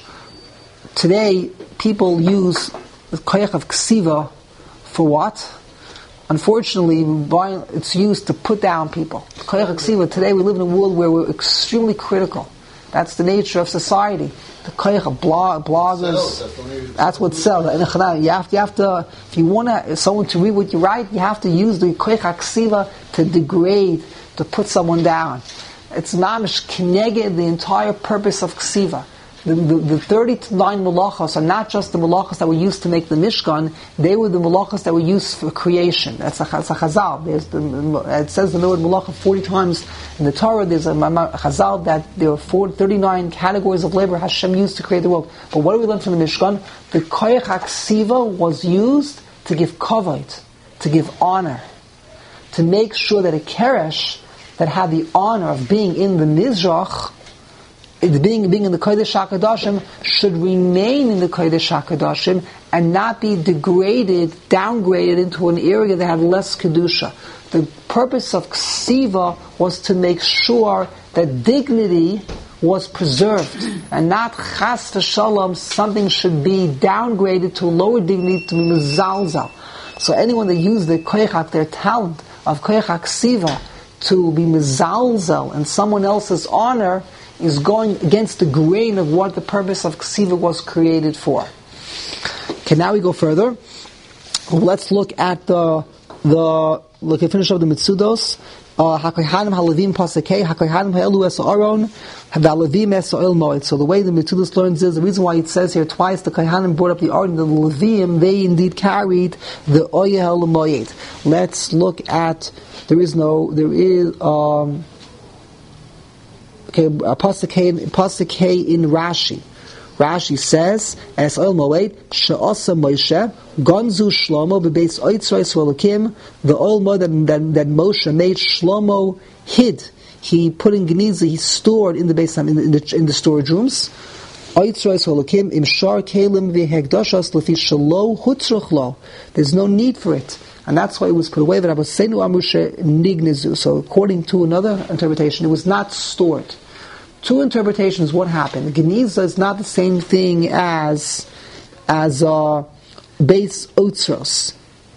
Today, people use the koyach of ksiva for what? Unfortunately, it's used to put down people. Koyach of ksiva, today we live in a world where we're extremely critical. That's the nature of society. The koyach of blog, bloggers, that's what sells. You have to, you have to, if you want someone to read what you write, you have to use the koyach of ksiva to degrade, to put someone down. It's mamish kineged the entire purpose of ksiva. The, the, the thirty-nine malachos are not just the malachos that were used to make the Mishkan, they were the malachos that were used for creation. That's a, that's a chazal. There's the, it says the word malacha forty times in the Torah. There's a chazal that there are four, thirty-nine categories of labor Hashem used to create the world. But what do we learn from the Mishkan? The koyach haksiva was used to give kavod, to give honor, to make sure that a keresh that had the honor of being in the Mizrach, being, being in the Kodesh HaKadoshim, should remain in the Kodesh HaKadoshim and not be degraded, downgraded into an area that had less Kedusha. The purpose of Ksiva was to make sure that dignity was preserved and not Chas v'Shalom, something should be downgraded to a lower dignity, to be mezalzal. So anyone that used their koyach, their talent of koyach Ksiva, to be mezalzel and someone else's honor, is going against the grain of what the purpose of Ksiva was created for. Okay, now we go further. Let's look at the the look at finish of the Mitzudos. Hakohanim halavim pasakei hakohanim ha'elu es ha'aron halavim es ha'el moed. So the way the Mitzudos learns is the reason why it says here twice the kohanim brought up the Aron, the Levim, they indeed carried the oyel moed. Let's look at. There is no. There is. Um, Okay, pasuk in Rashi. Rashi says, "As oil moed she'asa Moshe gonzu Shlomo bebeis oitzros v'elakim." The oil moed that, that, that Moshe made, Shlomo hid. He put in geniza. He stored in the base in the, in the, in the storage rooms. Oitzros v'elakim im shar kelim v'hekdashos lefi shelo hutzruch lo. There's no need for it. And that's why it was put away. So according to another interpretation, it was not stored. Two interpretations, what happened? Geniza is not the same thing as as uh, base otzros.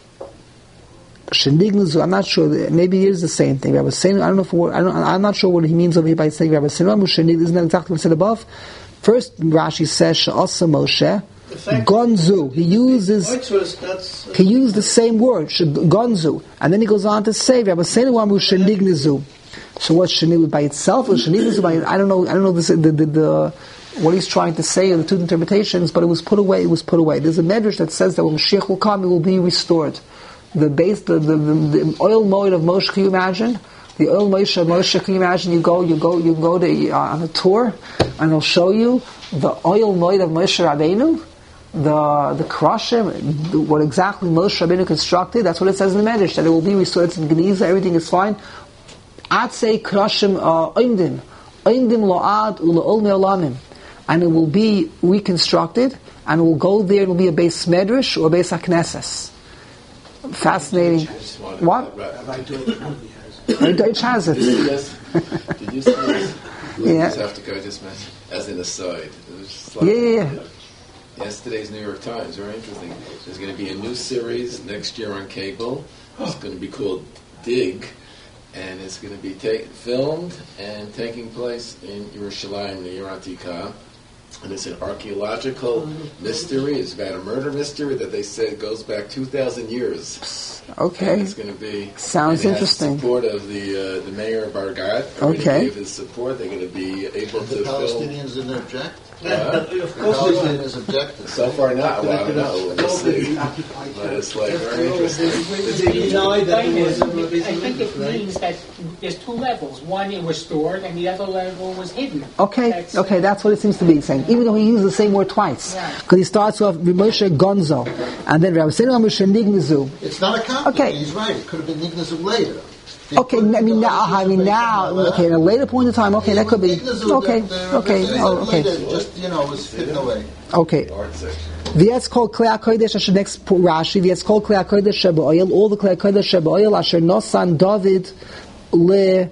Shenignazu, I'm not sure. Maybe it is the same thing. I was saying, I don't know if I don't, I'm not sure what he means over here by saying Rabbi Sinramu Shenignazu. Isn't that exactly what I said above? First, Rashi says She'asa Moshe Gonzu. He uses he used the same word Gonzu, and then he goes on to say Rabbi Sinramu Shenignazu. So what's Sheni by itself? Or Sheni by I don't know. I don't know this, the, the, the what he's trying to say in the two interpretations. But it was put away. It was put away. There's a medrash that says that when Mashiach will come, it will be restored. The base, the the, the, the oil moed of Moshe. Can you imagine the oil moed of Moshe? Can you imagine? You go, you go, you go to uh, on a tour, and they'll show you the oil moed of Moshe Rabbeinu. The the krashim, what exactly Moshe Rabbeinu constructed. That's what it says in the medrash, that it will be restored. It's in Geniza. Everything is fine. Atzei krashim oindim, oindim lo'ad u'le'ol me'olamim, and it will be reconstructed, and it will go there. It will be a base medrash or a base haknesses. Fascinating. What? Deutsch has it. Did you see this? Yeah. Just have to go just as an aside. It was just like, Yeah, yeah, yeah. Yesterday's New York Times, very interesting. There's going to be a new series next year on cable. It's going to be called Dig. And it's going to be take, filmed and taking place in Yerushalayim, the Yer Atikah. And it's an archaeological mystery. It's about a murder mystery that they said goes back two thousand years. Okay. And it's going to be... Sounds and it interesting. has support of the uh, the mayor of Bargat. Okay. Gave his support. They're going to be able And to the film... Palestinians didn't object? Uh, Of The course they did. Palestinians objected. so far not. Well, no. We'll see. But it's like very interesting. They denied that it was. I think it means that there's two levels. One, it was stored, and the other level was hidden. Okay, That's, okay, that's what it seems to be saying. Even though he used the same word twice, Right. because he starts off with Moshe Gonzo, and then Rabbi Sinramu Shenignazu. It's not a compliment. Okay. He's right. It could have been Nignazu later. Okay, I mean now. I mean now. Okay, at a later point in time. Okay, that could be. Okay, okay, oh, okay. Just you know, was hidden away. Okay. The V'yetz kol klei hakodesh asher next Rashi. V'yetz kol klei hakodesh sheba'oil. All the klei hakodesh sheba'oil asher nosan David le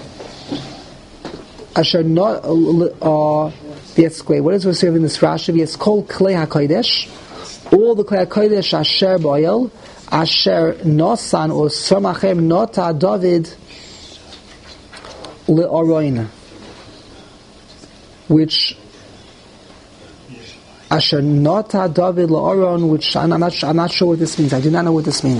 asher not uh. V'yetz kol. What is we're serving this Rashi? V'yetz kol klei hakodesh. All the klei hakodesh asher ba'oil. Asher nosan or somachem nota David le'oroin, which Asher nota David le'oron, which I'm not, I'm not sure what this means. I do not know what this means.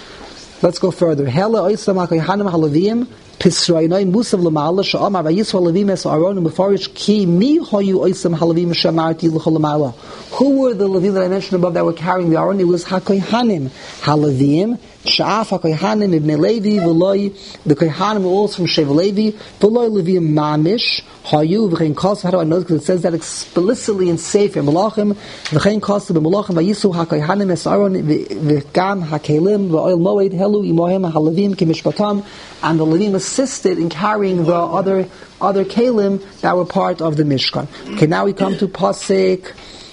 Let's go further. Hela oislam hakohanim halavim pisroinoi musav l'maala she'amar vayisra halavim es aron umefarish ki mi hoyu oislam halavim she'amarti l'chol l'maala. Who were the Levim that I mentioned above that were carrying the Aron? It was hakohanim halavim she'af hakohanim ibn Levi v'loi. The kohanim were also from Sheva Levi v'loi Levim mamish hayu v'chein kos. How do I know? Because it says that explicitly in Sefer Malachim. V'chein kos b'malachim vayisu hakohanim es Aron v'gam hakelim v'oil moed helu imohem halavim kimishpatam. And the Levim assisted in carrying the other other kelim that were part of the Mishkan. Okay, now we come to Pasuk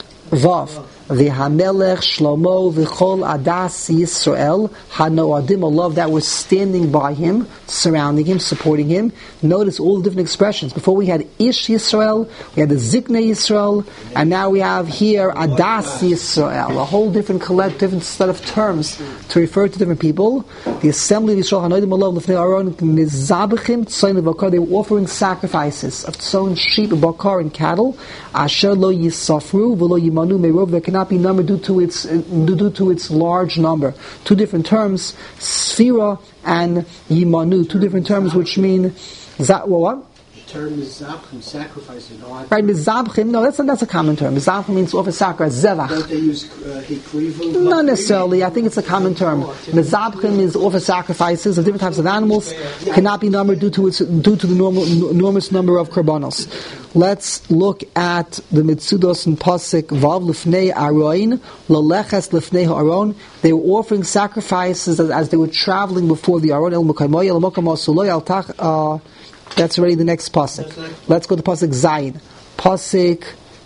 Vav. V'hamelech Shlomo v'chol adas Yisrael hanoadim, a love that was standing by him, surrounding him, supporting him. Notice all the different expressions. Before we had Ish Yisrael, we had the Zikna Yisrael, and now we have here Adas Yisrael, a whole different collect, different set of terms to refer to different people. The assembly of Yisrael hanoadim alov l'fnei Aaron nizabachim tzoyin v'bakar. They were offering sacrifices of tzoyin, sheep, bakar, and cattle. Asher lo yisafru v'lo yimanu meirov. They cannot be numbered due to its due to its large number. Two different terms, sphira and yimanu. Two different terms which mean that well, what? The term is zabchim, sacrificing. Right, mizabchim. No, that's a, that's a common term. Mizabchim means offer sacrifice. Zevach. Don't they use uh, hikrivu? Not necessarily. I think it's a common term. Mizabchim is offer sacrifices of different types of animals. Cannot be numbered due to its due to the normal, enormous number of korbanos. Let's look at the Mitzudos and Pasuk Vav Lifnei Aron Laleches Lifnei Ha'aron. They were offering sacrifices as, as they were traveling before the Aron. El Mukaymoy El Mokam Asuloi Al Tach. Uh, that's already the next pasuk. Let's go to pasuk Zayin. Pasuk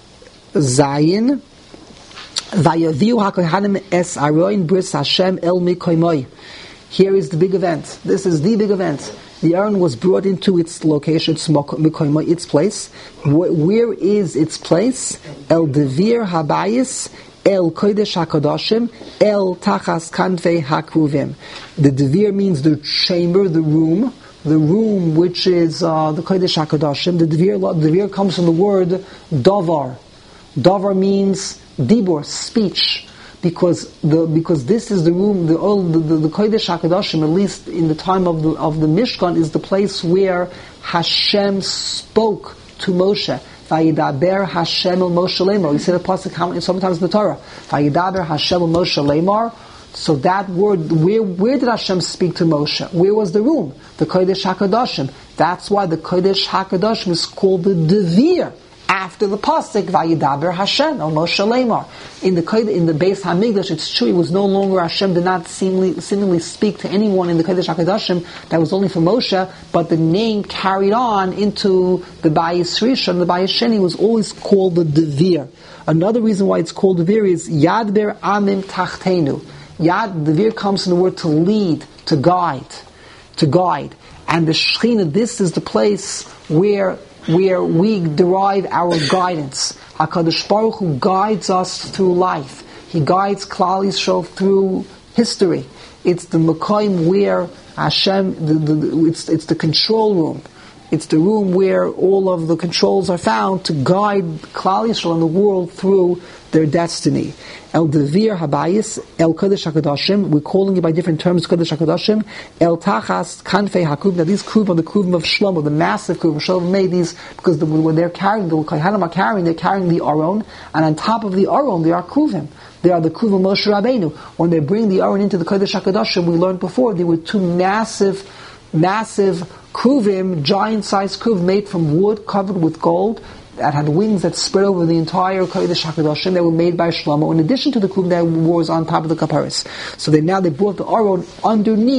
Zayin. Vayaviu hakohanim es Aron bris Hashem el Mikoymoy. Here is the big event. This is the big event. The Aron was brought into its location, its Mikoymoy, its place. Where is its place? El Devir Habayis El Kodesh HaKadoshim El Tachas Kanfei HaKruvim. The Devir means the chamber, the room. The room which is uh, the Kodesh HaKadoshim. The Devir, the Devir comes from the word Davar. Davar means Dibor, speech. Because the because this is the room, the the, the, the Kodesh HaKadoshim, at least in the time of the of the Mishkan, is the place where Hashem spoke to Moshe. Vayidaber Hashem el Moshe Lemar. You see the pasuk sometimes in the Torah. Vayidaber Hashem el Moshe Lemar. So that word, where where did Hashem speak to Moshe? Where was the room? The Kodesh HaKadoshim. That's why the Kodesh HaKadoshim is called the Devir. After the pasuk, Vayidaber Hashem el Moshe Lemar. In the in the Beis Hamikdash, it's true. It was no longer Hashem did not seemingly, seemingly speak to anyone in the Kodesh HaKadoshim. That was only for Moshe. But the name carried on into the Bayis Rishon. The Bayis Sheni was always called the Devir. Another reason why it's called Devir is Yadber Amim Tachtenu. Yad, Devir comes from the word to lead, to guide, to guide. And the Shechina, this is the place where where we derive our guidance. HaKadosh Baruch Hu guides us through life. He guides Klal Yisrael through history. It's the Mekayim where Hashem, the, the, the, it's, it's the control room. It's the room where all of the controls are found to guide Klal Yisrael and the world through their destiny. El Devir Habayis, El Kodesh HaKadoshim, we're calling it by different terms, Kodesh HaKadoshim, El Tachas Kanfei HaKruvim. Now these Kruvim are the Kruvim of Shlomo, the massive Kruvim. Shlomo made these because the, when they're carrying, the Kohanim are carrying, they're carrying the Aron, and on top of the Aron there are Kruvim. They are the Kruvim Moshe Rabbeinu. When they bring the Aron into the Kodesh HaKadoshim, we learned before, there were two massive, massive Kruvim, giant-sized Kruvim made from wood covered with gold, that had wings that spread over the entire Kodesh HaKadoshim that were made by Shlomo, in addition to the Kruvim that was on top of the Kaparis. So they now they brought the Aron underneath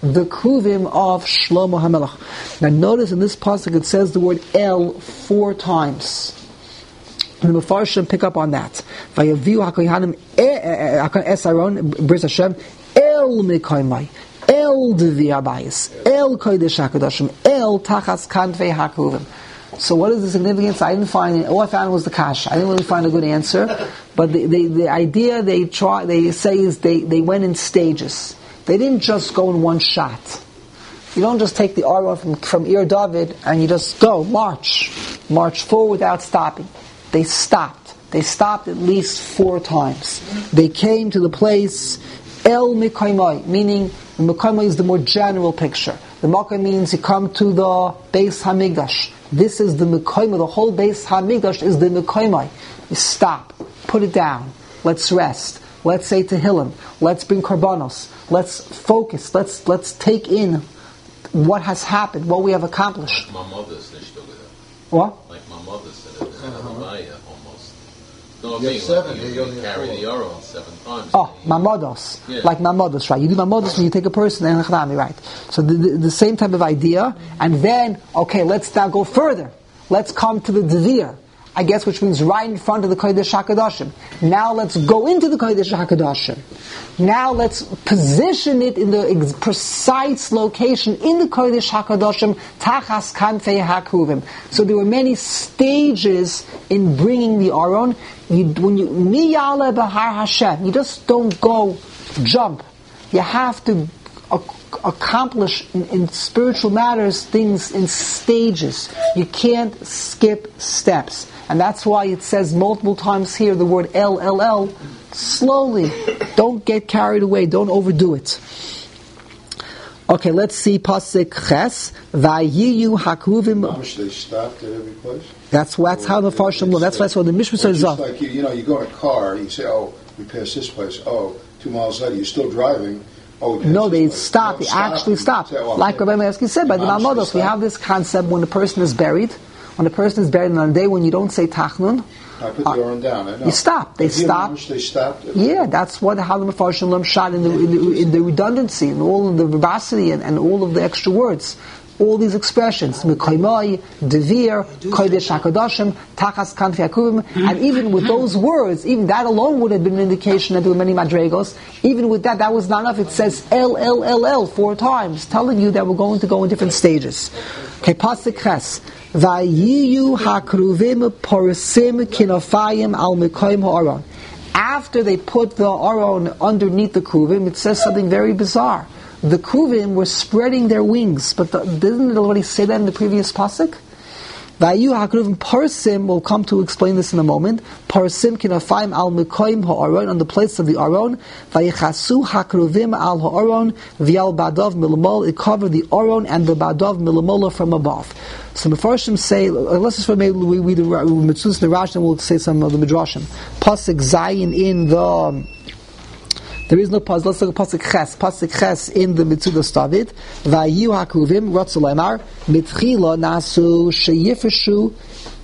the Kruvim of Shlomo HaMelech. Now notice in this pasuk it says the word El four times. And the Mefarshim pick up on that. Vayaviu HaKohanim Es Aaron Bris Hashem El Mikoymai El Devi Abayis El Kodesh HaKadoshim El Tachas Kanvei HaKruvim. So what is the significance? I didn't find it. All I found was the kasha. I didn't really find a good answer. But the, the, the idea they try, they say is they, they went in stages. They didn't just go in one shot. You don't just take the Aron from, from Ir David and you just go, march. March forward without stopping. They stopped. They stopped at least four times. They came to the place El Mikoymai, meaning the Mikoymai is the more general picture. The Makkah means you come to the Beis Hamikdash. This is the Mekoymai. The whole Beis Hamikdash is the Mekoymai. You stop. Put it down. Let's rest. Let's say Tehillim. Let's bring Karbanos. Let's focus. Let's let's take in what has happened, what we have accomplished. Like my mother's nishtoga. What? Like my mother said it. Uh-huh. Almost. No, I You mean, have seven, like, you, you only you have carry four. the Aron seven times. Oh, Mamados. Yeah. Like Mamados, right? You do Mamados when you take a person and Echdami, right? So the, the, the same type of idea. And then, okay, let's now go further. Let's come to the Devir, I guess, which means right in front of the Kodesh HaKadoshim. Now let's go into the Kodesh HaKadoshim. Now let's position it in the ex- precise location in the Kodesh HaKadoshim, Tachas Kanfei HaKruvim. So there were many stages in bringing the Aron. You, when you Miyale Bahar Hashem, you just don't go jump. You have to ac- accomplish in, in spiritual matters things in stages. You can't skip steps. And that's why it says multiple times here the word El, El, El. Slowly. Don't get carried away. Don't overdo it. Okay, let's see Pasuk Ches. Vayiyu Hakruvim. How much they stopped at every place? That's that's how the Farshim learn. That's why so the Mishra Or says just like you, you know, you go in a car, you say, "Oh, we passed this place." Oh, two miles later, you're still driving. Oh, no, they this place. stop. They Don't stop. actually You stop. say, "Oh, Like Rabbi Mersky said by the Mamash, they Mamodos, we stop. have this concept when a person is buried. When a person is buried on a day when you don't say Tachnun, I put the Aron down. I know. you stop. They But here, stop. Mamash, They stopped. Yeah, that's what how the Mefarshim Lam shot in the, in the in the redundancy and all of the verbosity and, and all of the extra words. All these expressions, Mekoymai, Devir, Kodesh HaKadoshim, Tachas Kanfi HaKruvim, and even with those words, even that alone would have been an indication that there were many madregos. Even with that, that was not enough. It says El, El, El, El four times, telling you that we're going to go in different stages. Okay, Pasuk Ches. Vayiyu HaKruvim Porisim Kinofayim Al Mekoym HaAron. After they put the Aron underneath the Kruvim, it says something very bizarre. The Kruvim were spreading their wings, but the, didn't it already say that in the previous pasuk? Vayu hakruvim parsim, we'll come to explain this in a moment. Parsim kinafayim al mekoyim ha'aron, on the place of the aron. Vayichasu hakruvim al ha'aron v'al badav milamol. It covered the aron and the badav milamola from above. So the Mefarshim say, let's just maybe we read the Mitzvus the Rash, and we'll say some of the Midrashim. Pasuk Zayin in the. There is no pause. Let's look at Pasuk Ches. Pasuk Ches in the Mitzudas David. Vayu hakruvim Ratzu Leimar Mitchila Nasu Sheyifreshu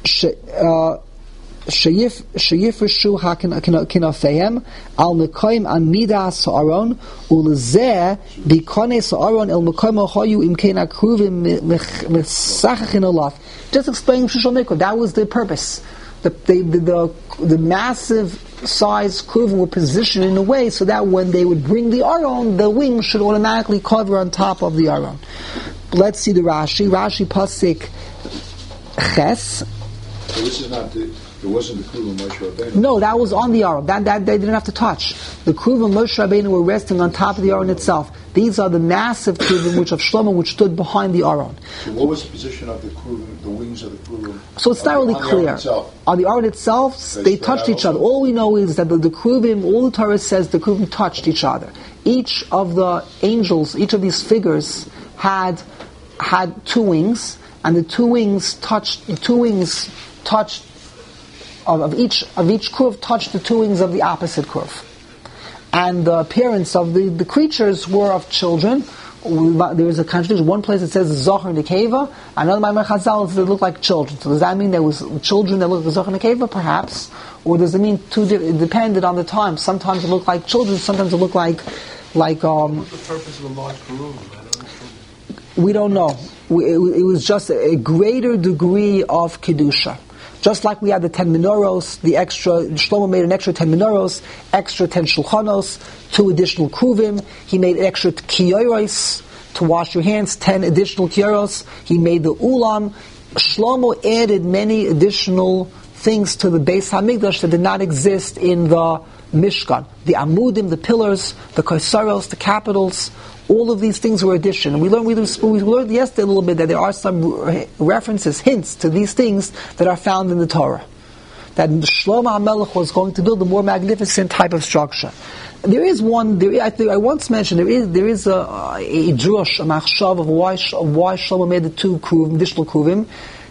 Sheyif Sheyifreshu Hakinafehem Al Mekoyim An Midas Ha'aron Ulezeh Bikones Ha'aron El Mekoyim Hayu Imkein Hakruvim Mesachachin Olaf. Just explain Shishol Mikra. That was the purpose. The the the, the, the massive size kruvim were positioned in a way so that when they would bring the aron, the wings should automatically cover on top of the aron. Let's see the Rashi. Rashi pasuk Ches. So this is not the. It wasn't the kruvim Moshe Rabbeinu. No, that was on the aron. That that they didn't have to touch. The kruvim Moshe Rabbeinu were resting on top of the aron itself. These are the massive kruvim which of Shlomo, which stood behind the aron. So what was the position of the kruvim, the wings of the kruvim? So it's not really on the clear. Aron itself? On the aron itself, They they spread touched out each other. also? All we know is that the, the kruvim, all the Torah says, the kruvim touched each other. Each of the angels, each of these figures had had two wings, and the two wings touched. The two wings touched of, of each of each kruv touched the two wings of the opposite kruv. And the appearance of the, the creatures were of children. There is a contradiction. One place it says Zohar Nekeva, another Ma'amar Chazal says they look like children. So does that mean there was children that looked like Zohar Nekeva? Perhaps. Or does it mean two different? It depended on the time. Sometimes it looked like children, sometimes it looked like, like, um... What's the purpose of a large karuvim? We don't know. We, it, it was just a, a greater degree of kedusha. Just like we had the ten menorahs, the extra, Shlomo made an extra ten menorahs, extra ten shulchanos, two additional kruvim. He made extra kiyoros to wash your hands, ten additional kiyoros. He made the ulam. Shlomo added many additional things to the Beis Hamikdash that did not exist in the Mishkan. The amudim, the pillars, the kosaros, the capitals, all of these things were addition. And we learned, we learned yesterday a little bit that there are some references, hints to these things that are found in the Torah. That Shlomo HaMelech was going to build a more magnificent type of structure. There is one, there, I, think I once mentioned, there is there is a, a drush, a machshav of why, of why Shlomo made the two kruvim, additional kruvim.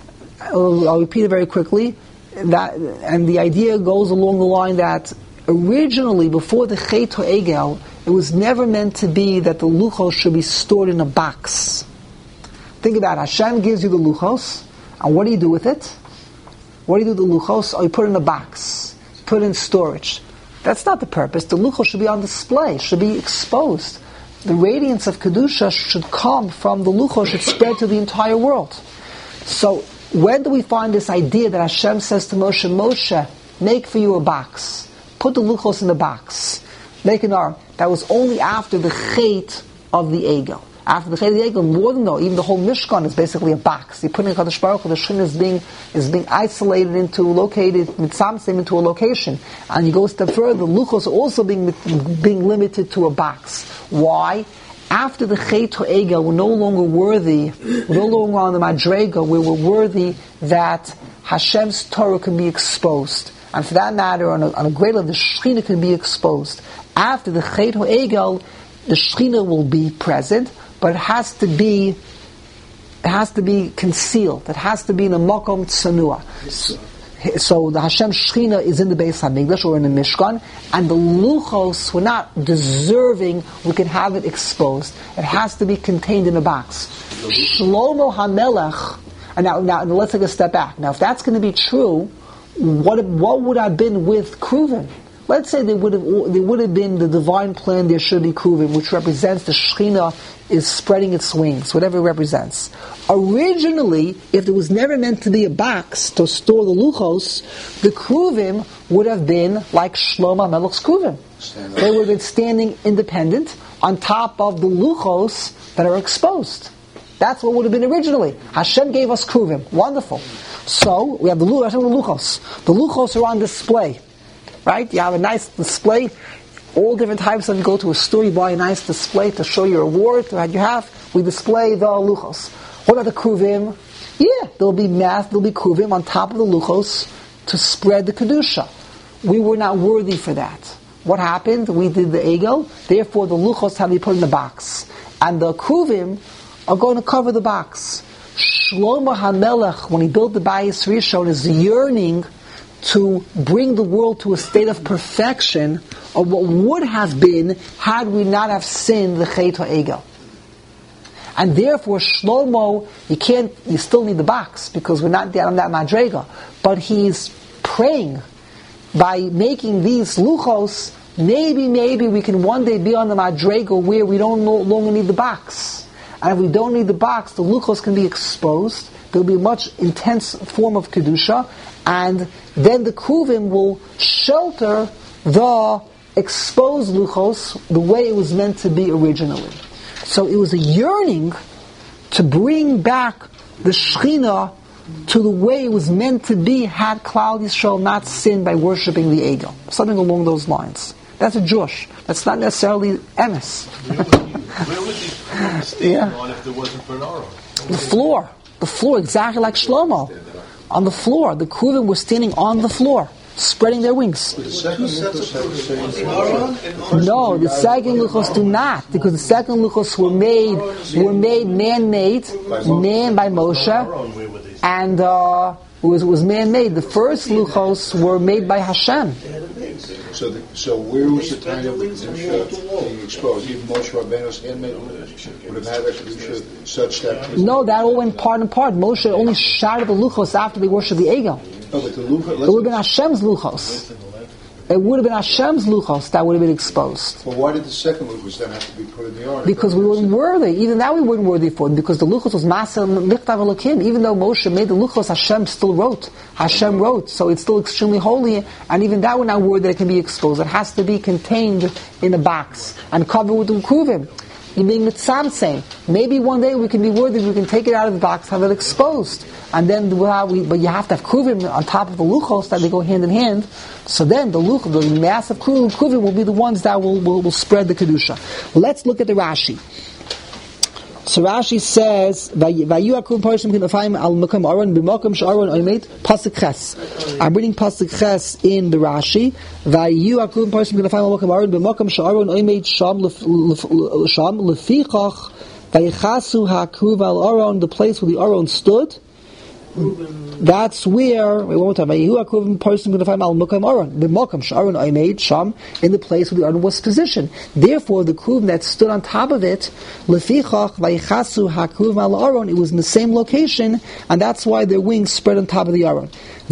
I'll, I'll repeat it very quickly. That, and the idea goes along the line that originally, before the Chet HaEgel, it was never meant to be that the luchos should be stored in a box. Think about it. Hashem gives you the luchos, and what do you do with it? What do you do with the luchos? Oh, you put it in a box. Put it in storage. That's not the purpose. The luchos should be on display, should be exposed. The radiance of Kedusha should come from the luchos, should spread to the entire world. So, when do we find this idea that Hashem says to Moshe, Moshe, make for you a box. Put the luchos in the box. Make an arm. That was only after the Chet of the Egel. After the Chet of the Egel, more than no, even the whole Mishkan is basically a box. You put in Kadosh Baruch Hu, the Shekhinah is being, is being isolated into, located, mitzamtzim into a location. And you go a step further, the luchos are also being, being limited to a box. Why? After the Chet HaEgel, we're no longer worthy, we're no longer on the Madrega, where we're worthy that Hashem's Torah can be exposed. And for that matter, on a, on a great level, the Shekhinah can be exposed. After the Chet HaEgel, the Shekhinah will be present, but it has to be, it has to be concealed. It has to be in a Makom Tsanua. So, so the Hashem Shekhinah is in the Beis HaMikdash or in the Mishkan, and the Luchos were not deserving we can have it exposed. It has to be contained in a box. Shlomo HaMelech, and now, now let's take a step back. Now if that's going to be true, what what would have been with Kruvim? Let's say there would have there would have been the divine plan. There should be Kruvim, which represents the Shekhinah is spreading its wings, whatever it represents. Originally, if there was never meant to be a box to store the luchos, the Kruvim would have been like Shlomo HaMelech's Kruvim. They would have been standing independent on top of the luchos that are exposed. That's what would have been originally. Hashem gave us Kruvim. Wonderful. So, we have the luchos. The luchos. The luchos are on display. Right? You have a nice display. All different types of, you go to a store, you buy a nice display to show your award that you have. We display the luchos. What about the kruvim? Yeah, there'll be math, there'll be kruvim on top of the luchos to spread the kedusha. We were not worthy for that. What happened? We did the egel. Therefore, the luchos have to be put in the box, and the kruvim are going to cover the box. Shlomo HaMelech, when he built the Bayis Rishon, is yearning to bring the world to a state of perfection of what would have been had we not have sinned the Chet HaEgel. And therefore, Shlomo, you can't, you still need the box because we're not down on that Madrega. But he's praying by making these luchos, maybe, maybe we can one day be on the Madrega where we don't no longer need the box. And if we don't need the box, the luchos can be exposed. There will be a much intense form of Kedusha, and then the Kruvim will shelter the exposed luchos the way it was meant to be originally. So it was a yearning to bring back the Shekhinah to the way it was meant to be had Klal Yisrael not sinned by worshipping the Egel. Something along those lines. That's a Jewish. That's not necessarily emes. Where would these Kruvim stand yeah. on if there wasn't Bernaro? The floor. The floor, exactly like Shlomo. On the floor. The Kruvim were standing on the floor, spreading their wings. The second luchos have the same. No, the second luchos do not, because the second luchos were made were made man-made, man by Moshe, and uh, was was man-made. The first luchos were made by Hashem. So, the, so where was the time of the Kedusha being exposed? Even Moshe Rabbeinu's handmade luchos would have had a Kedusha such that... No, that all went part and part. Moshe only shouted the luchos after they worshipped the Egel. Oh, but the luchos... It would have been Hashem's luchos. it would have been Hashem's luchos that would have been exposed. Well, why did the second luchos then have to be put in the ark? Because we weren't worthy. Even that we weren't worthy for, because the luchos was Masa Michtav Elokim. Even though Moshe made the luchos, Hashem still wrote. Hashem wrote, so it's still extremely holy, and even that we're not worthy that it can be exposed. It has to be contained in a box and covered with the kruvim. You're being mitzamtzem. Maybe one day we can be worthy, we can take it out of the box, have it exposed. And then, well, we, but you have to have kruvim on top of the luchos, that they go hand in hand. So then the luch, the massive kruvim will be the ones that will, will, will spread the kedusha. Let's look at the Rashi. So Rashi says, "Vayu akum parshim kinafayim al makam aron b'makam she'aron oimed pasuk ches." I'm reading pasuk ches in the Rashi. Vayu akum parshim kinafayim al makam aron b'makam she'aron oimed sham sham lefichach vayichasu hakruv al aron, the place where the aron stood. That's where, wait, one more time, in the place where the Aron was positioned. Therefore, the kruvim that stood on top of it, it was in the same location, and that's why their wings spread on top of the Aron.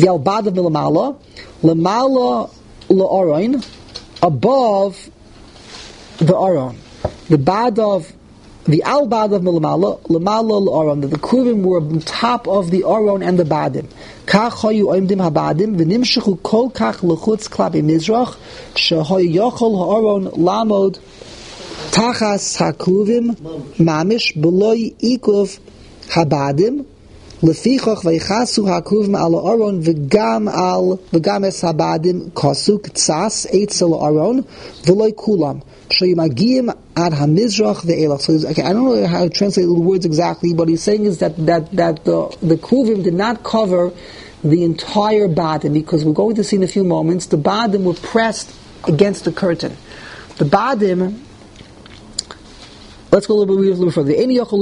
Above the Aron. The bad of The al bad of Milamala, Lamala l'Aron, that the kruvim were on top of the Aron and the badim. Kach hoyu oimdim habadim, v'nimshechu kol kach l'chutz klapi mizrach, shehoyu yochol ha'aron lamod tachas hakruvim, mamish b'loi ikuv habadim, lefichach v'yichasu hakruvim al ha'aron, v'gam al, v'gam es habadim, kosuk tzas, eitzel ha'aron, v'loi kulam. Shayimagiyim ad hamizrach ve'elach. So okay, I don't know how to translate the words exactly, but he's saying is that that that the the kruvim did not cover the entire badim, because we're going to see in a few moments the badim were pressed against the curtain. The badim. Let's go a little bit, a little further. You can't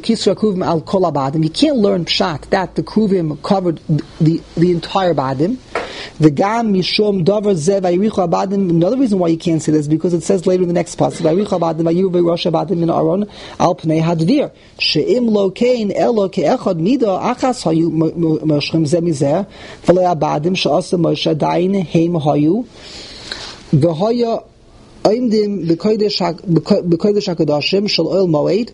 learn pshat that the kruvim covered the the entire badim. The gam mishum davar zev ayrichu abadim. Another reason why you can't say this is because it says later in the next passage, ayrichu abadim ayu v'rosh abadim min aron al pnei hadvir she'im lo kein elo ke'echad mida achas hayu moshchem zeh mizeh v'lo abadim she'asa moshe dayin heim hayu v'haya oimdim b'kodesh hakadashim shel oil moed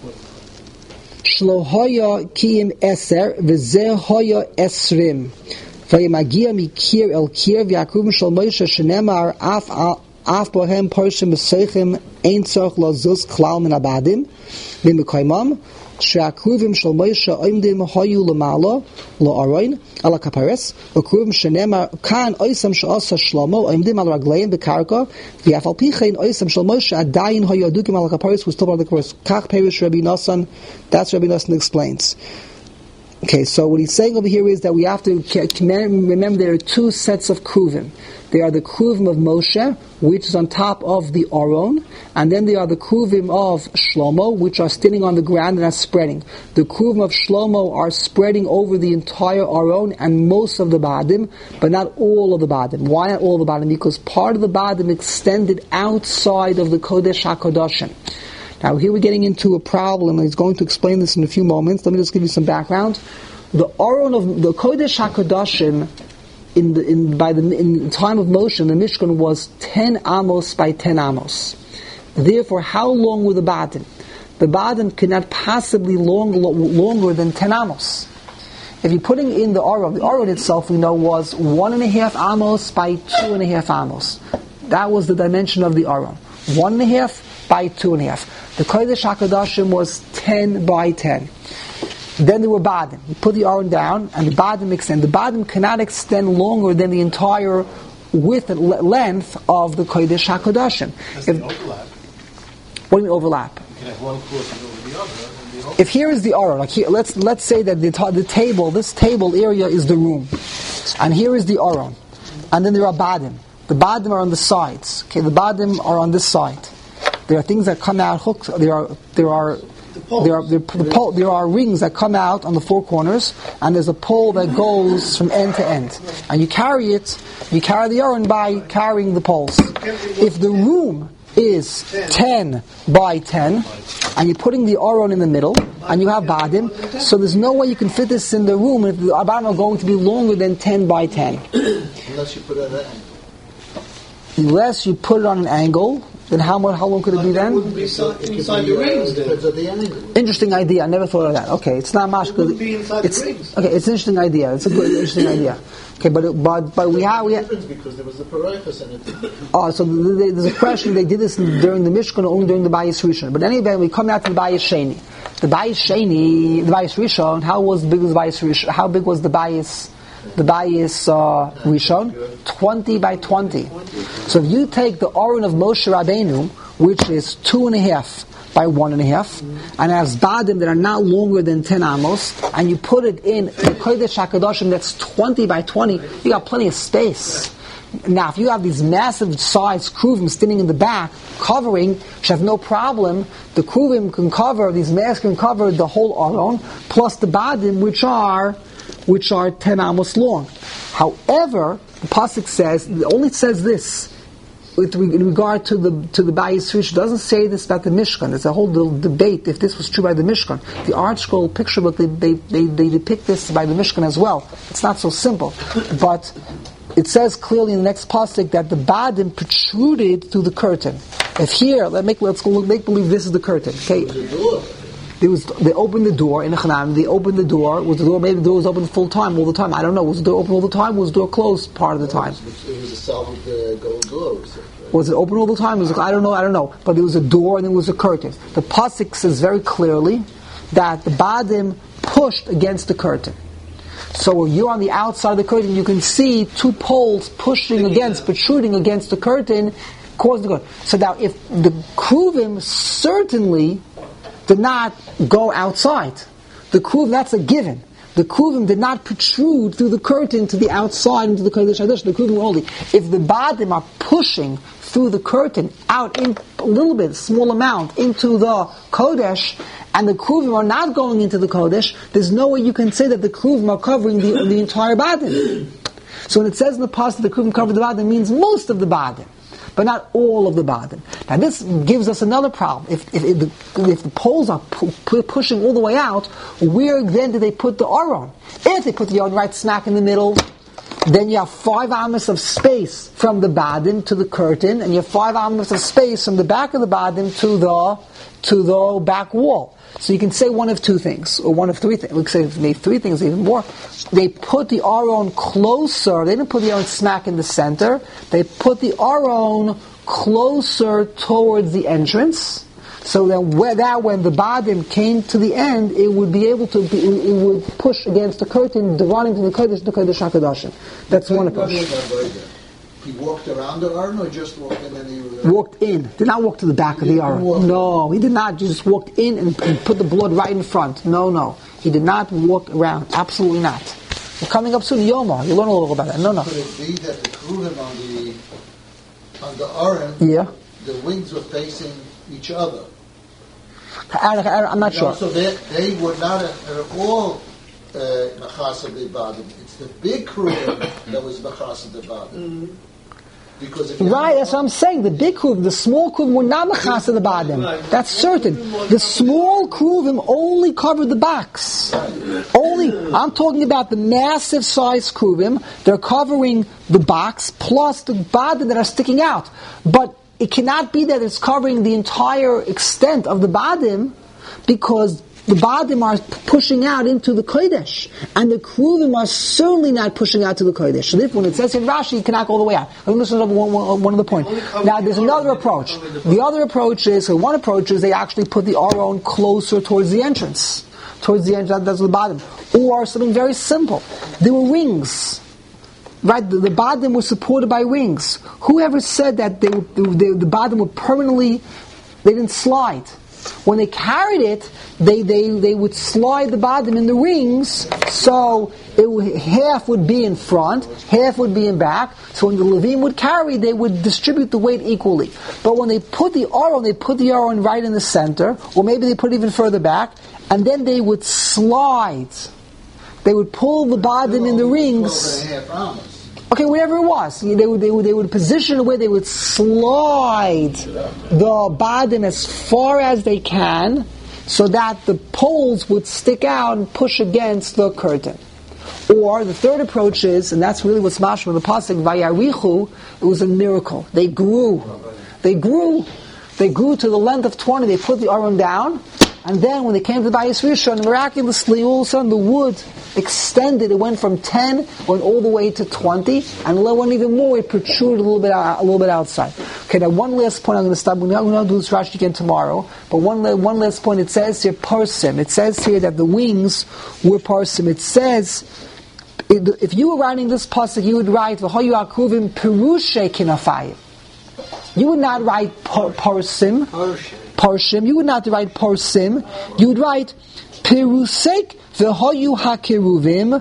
shlo haya kiyim eser v'zeh haya esrim. Vayimagia mikir el kir v'yakruvim shel Moshe shenemar af af bohem parshim b'seichim ein tzorch lazuz klal min abadim b'mekoymam she'akruvim shel Moshe oimdim hayu lemala la'aron ala kapares v'akruvim shenemar kan oisam she'asa shlomo oimdim al ragleim b'karka v'yaf al pichein oisam shel Moshe adayin hayu adukim ala kapares was told by the course kach perish Rabbi Nosson. That's Rabbi Nosson explains. Okay, so what he's saying over here is that we have to remember there are two sets of kruvim. There are the kruvim of Moshe, which is on top of the Aron, and then there are the kruvim of Shlomo, which are standing on the ground and are spreading. The kruvim of Shlomo are spreading over the entire Aron and most of the badim, but not all of the badim. Why not all of the badim? Because part of the badim extended outside of the Kodesh HaKodashim. Now here we're getting into a problem, and he's going to explain this in a few moments. Let me just give you some background. The Aron of the Kodesh HaKodashim in the in by the in the time of Moshe, the Mishkan was ten amos by ten amos. Therefore, how long were the badim? The badim cannot possibly long longer than ten amos. If you're putting in the Aron, the Aron itself we know was one and a half amos by two and a half amos. That was the dimension of the Aron. One and a half by two and a half. The Kodesh HaKodashim was ten by ten. Then there were badim. You put the Aron down, and the badim extend. The badim cannot extend longer than the entire width and length of the Kodesh HaKodashim. Does it overlap? What do you mean overlap? You can have one crossing over the other. And the If here is the Aron, like here, let's let's say that the, the table, this table area is the room, and here is the Aron, and then there are badim. The badim are on the sides. Okay, the badim are on this side. There are things that come out hooks. There are there are there are there, the pole, there are rings that come out on the four corners, and there's a pole that goes from end to end. And you carry it. You carry the Aron by carrying the poles. If the room is ten by ten, and you're putting the Aron in the middle, and you have badim, so there's no way you can fit this in the room if the badim are going to be longer than ten by ten. Unless you put it at an angle. unless you put it on an angle, then how much? How long could it be It then? wouldn't be inside, inside the rings then. Depends on the angle. Interesting idea. I never thought of that. Okay, it's not much. It wouldn't be inside it's, the rings. Okay, it's an interesting idea. It's a good, interesting idea. Okay, but it, but but we have we have, difference because there was the paraychas in it. oh, so th- th- there's a question. They did this during the Mishkan, or only during the Bayis Rishon. But anyway, we come out to the Bayis Sheni. The Bayis Sheni, the Bayis Rishon. How was big was the Bayis Rishon? How big was the Bayis? The Bayis uh, Rishon, twenty by twenty. So if you take the Aron of Moshe Rabbeinu, which is two and a half by one and a half, and has badim that are not longer than ten amos, and you put it in the Kodesh HaKadoshim that's twenty by twenty, you got plenty of space. Now, if you have these massive sized kruvim standing in the back, covering, which have no problem, the kruvim can cover, these masks can cover the whole Aron, plus the badim, which are which are ten amos long. However, the pasuk says, it only says this, with in regard to the to the Bayis Rishon. It doesn't say this about the Mishkan. There's a whole little debate if this was true by the Mishkan. The Art Scroll picture book, they, they, they, they depict this by the Mishkan as well. It's not so simple. But it says clearly in the next pasuk that the Badim protruded through the curtain. If here, let make, let's go make believe this is the curtain. Okay. There was, they opened the door in the Chanam, they opened the door, was the door, maybe the door was open full time, all the time, I don't know, was the door open all the time, was the door closed part of the time? It was a solid uh, gold door. Was it open all the time? Was it, I don't know, I don't know, but there was a door and there was a curtain. The pasuk says very clearly that the Badim pushed against the curtain. So when you're on the outside of the curtain, you can see two poles pushing against, protruding against the curtain, causing the curtain. So now if the Kruvim certainly did not go outside. The Kruvim, that's a given. The Kruvim did not protrude through the curtain to the outside into the Kodesh HaKadosh. The Kruvim were only. If the Badim are pushing through the curtain out in a little bit, small amount, into the Kodesh, and the Kruvim are not going into the Kodesh, there's no way you can say that the Kruvim are covering the, the entire Badim. So when it says in the past that the Kruvim cover the Badim, it means most of the Badim, but not all of the Badim. Now this gives us another problem. If, if, if, the, if the poles are pu- pu- pushing all the way out, where then do they put the Aron? If they put the Aron right smack in the middle, then you have five amos of space from the Badim to the curtain, and you have five amos of space from the back of the Badim to the to the back wall. So you can say one of two things, or one of three things. We can say if they three things, even more. They put the Aron closer. They didn't put the Aron smack in the center. They put the Aron closer towards the entrance. So then, where that when the Badim came to the end, it would be able to be, it would push against the curtain, running to the Kodesh, the Kodesh HaKadoshim. That's one approach. He walked around the Aron or just walked in and he was... Walked in. Did not walk to the back of the Aron. No, he did not. He just walked in and, and put the blood right in front. No, no. He did not walk around. Absolutely not. We're coming up soon, Yoma. You'll learn a little about that. No, no. Could it be that the Kruvim on the on the Aron, yeah, the wings were facing each other? I, I, I'm not you know, sure. So they, they were not at, at all Machas of the Badim. It's the big Kruvim that was Machas of the Badim. Mm-hmm. Because if right, that's what I'm saying. The big Kruvim, the small Kruvim were not Machas of the Badim. That's certain. The small Kruvim only covered the backs. Only, I'm talking about the massive size Kruvim. They're covering the box plus the Badim that are sticking out. But it cannot be that it's covering the entire extent of the Badim, because the Badim are pushing out into the Kodesh, and the Kruvim are certainly not pushing out to the Kodesh. So therefore, when it says in Rashi, it cannot go all the way out. Let me listen to one, one, one of the points. Now, there's another approach. The other approach is, so one approach is they actually put the Aron closer towards the entrance. Towards the entrance, that's the Badim. Or something very simple. There were rings. Right, the, the Badim were supported by rings. Whoever said that they, they, the Badim were permanently, they didn't slide. When they carried it, they, they, they would slide the Badim in the rings, so it would, half would be in front, half would be in back. So when the Levim would carry, they would distribute the weight equally. But when they put the Aron, they put the Aron right in the center, or maybe they put it even further back, and then they would slide. They would pull the Badim in the rings. Okay, wherever it was, they would, they would they would position where they would slide the Badim as far as they can, so that the poles would stick out and push against the curtain. Or the third approach is, and that's really what's mashma the pasuk, Vayarichu, it was a miracle. They grew. They grew. They grew to the length of twenty. They put the Aron down, and then when they came to the Bayis Rishon, miraculously, all of a sudden the wood extended. It went from ten, went all the way to twenty, and it went even more. It protruded a little bit, out, a little bit outside. Okay, now one last point. I'm going to stop. We're not going to do this Rashi again tomorrow. But one, one last point. It says here parsim. It says here that the wings were parsim. It says, if you were writing this pasuk, you would write v'hoyu akuvim perushe kinafayim. You would not write par- parsim. Parshim. You would not write parsim. You would write perusek v'hoyu hakeruvim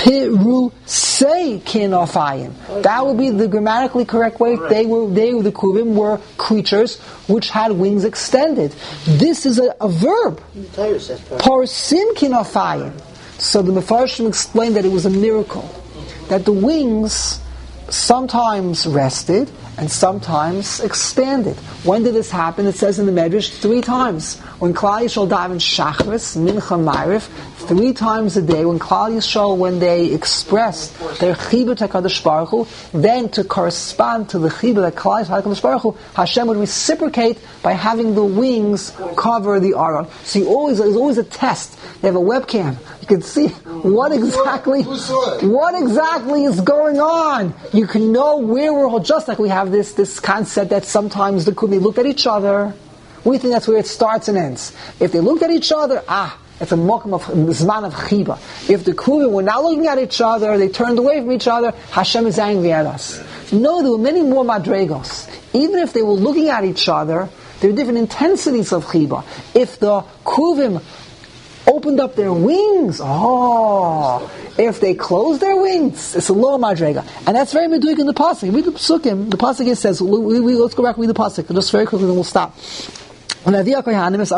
perusei kinafayim. That would be the grammatically correct way. They were, they were the keruvim were creatures which had wings extended. This is a, a verb. Parsim kinafayim. So the Mefarshim explained that it was a miracle, that the wings sometimes rested and sometimes expanded. When did this happen? It says in the Medrash three times. When Klal Yisrael daven Shachris, Mincha, Ma'ariv, three times a day, when Klal Yisrael, when they expressed their Chibur to HaKadosh Baruch Hu, then to correspond to the Chibur that Klal Yisrael had to HaKadosh Baruch Hu, Hashem would reciprocate by having the wings cover the Aron. So you always, there's always a test. They have a webcam. You can see what exactly, what exactly is going on. You can know where we're, just like we have this, this concept that sometimes the Kumi look at each other. We think that's where it starts and ends. If they looked at each other, ah, it's a mokum of zman of chiba. If the Kumi were not looking at each other, they turned away from each other, Hashem is angry at us. No, there were many more madregos. Even if they were looking at each other, there are different intensities of chiba. If the Kuvim opened up their wings, oh, if they closed their wings, it's a low madrega. And that's very meduik in the pasuk. Read the psukim. The pasuk says, we, we, let's go back and read the pasuk, just very quickly, then we'll stop. They brought it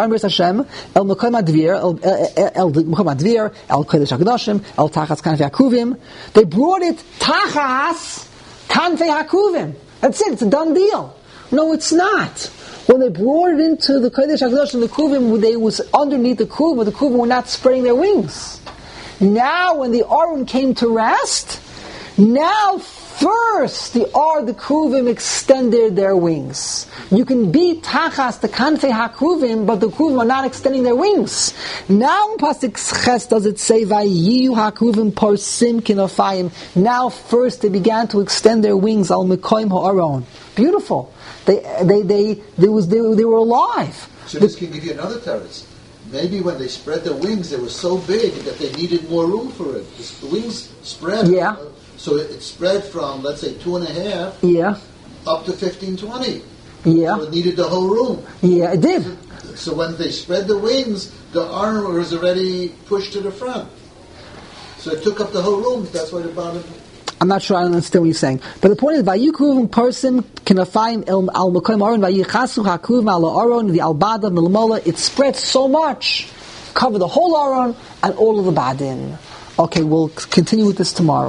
tachas kanfei hakuvim. That's it, it's a done deal. No, it's not. When they brought it into the Kodesh HaKadosh and the Kuvim, they was underneath the Kuvim, but the Kuvim were not spreading their wings. Now, when the Aron came to rest, now first the Ar, the Kuvim extended their wings. You can be Tachas, the Kanfei HaKuvim, but the Kuvim are not extending their wings. Now in Pasuk Ches does it say, Vayiyu HaKuvim Parsim Kinafayim. Now first they began to extend their wings, Al Mekoim HaAron. Beautiful. They, they, they, they, was, they, they were alive. So this can give you another teretz. Maybe when they spread their wings, they were so big that they needed more room for it. The wings spread. Yeah. Uh, so it, it spread from, let's say, two and a half yeah. up to fifteen, twenty. Yeah. So it needed the whole room. Yeah, it did. So, so when they spread the wings, the arm was already pushed to the front. So it took up the whole room. That's why the bottom... I'm not sure I understand what you're saying. But the point is, Vayikuvim Parsim Kinafayim Al Mekoim Aron Vayichasu Hakuvim Al Aron the Albada Milmola. It spread so much, cover the whole Aron and all of the Badin. Okay, we'll continue with this tomorrow.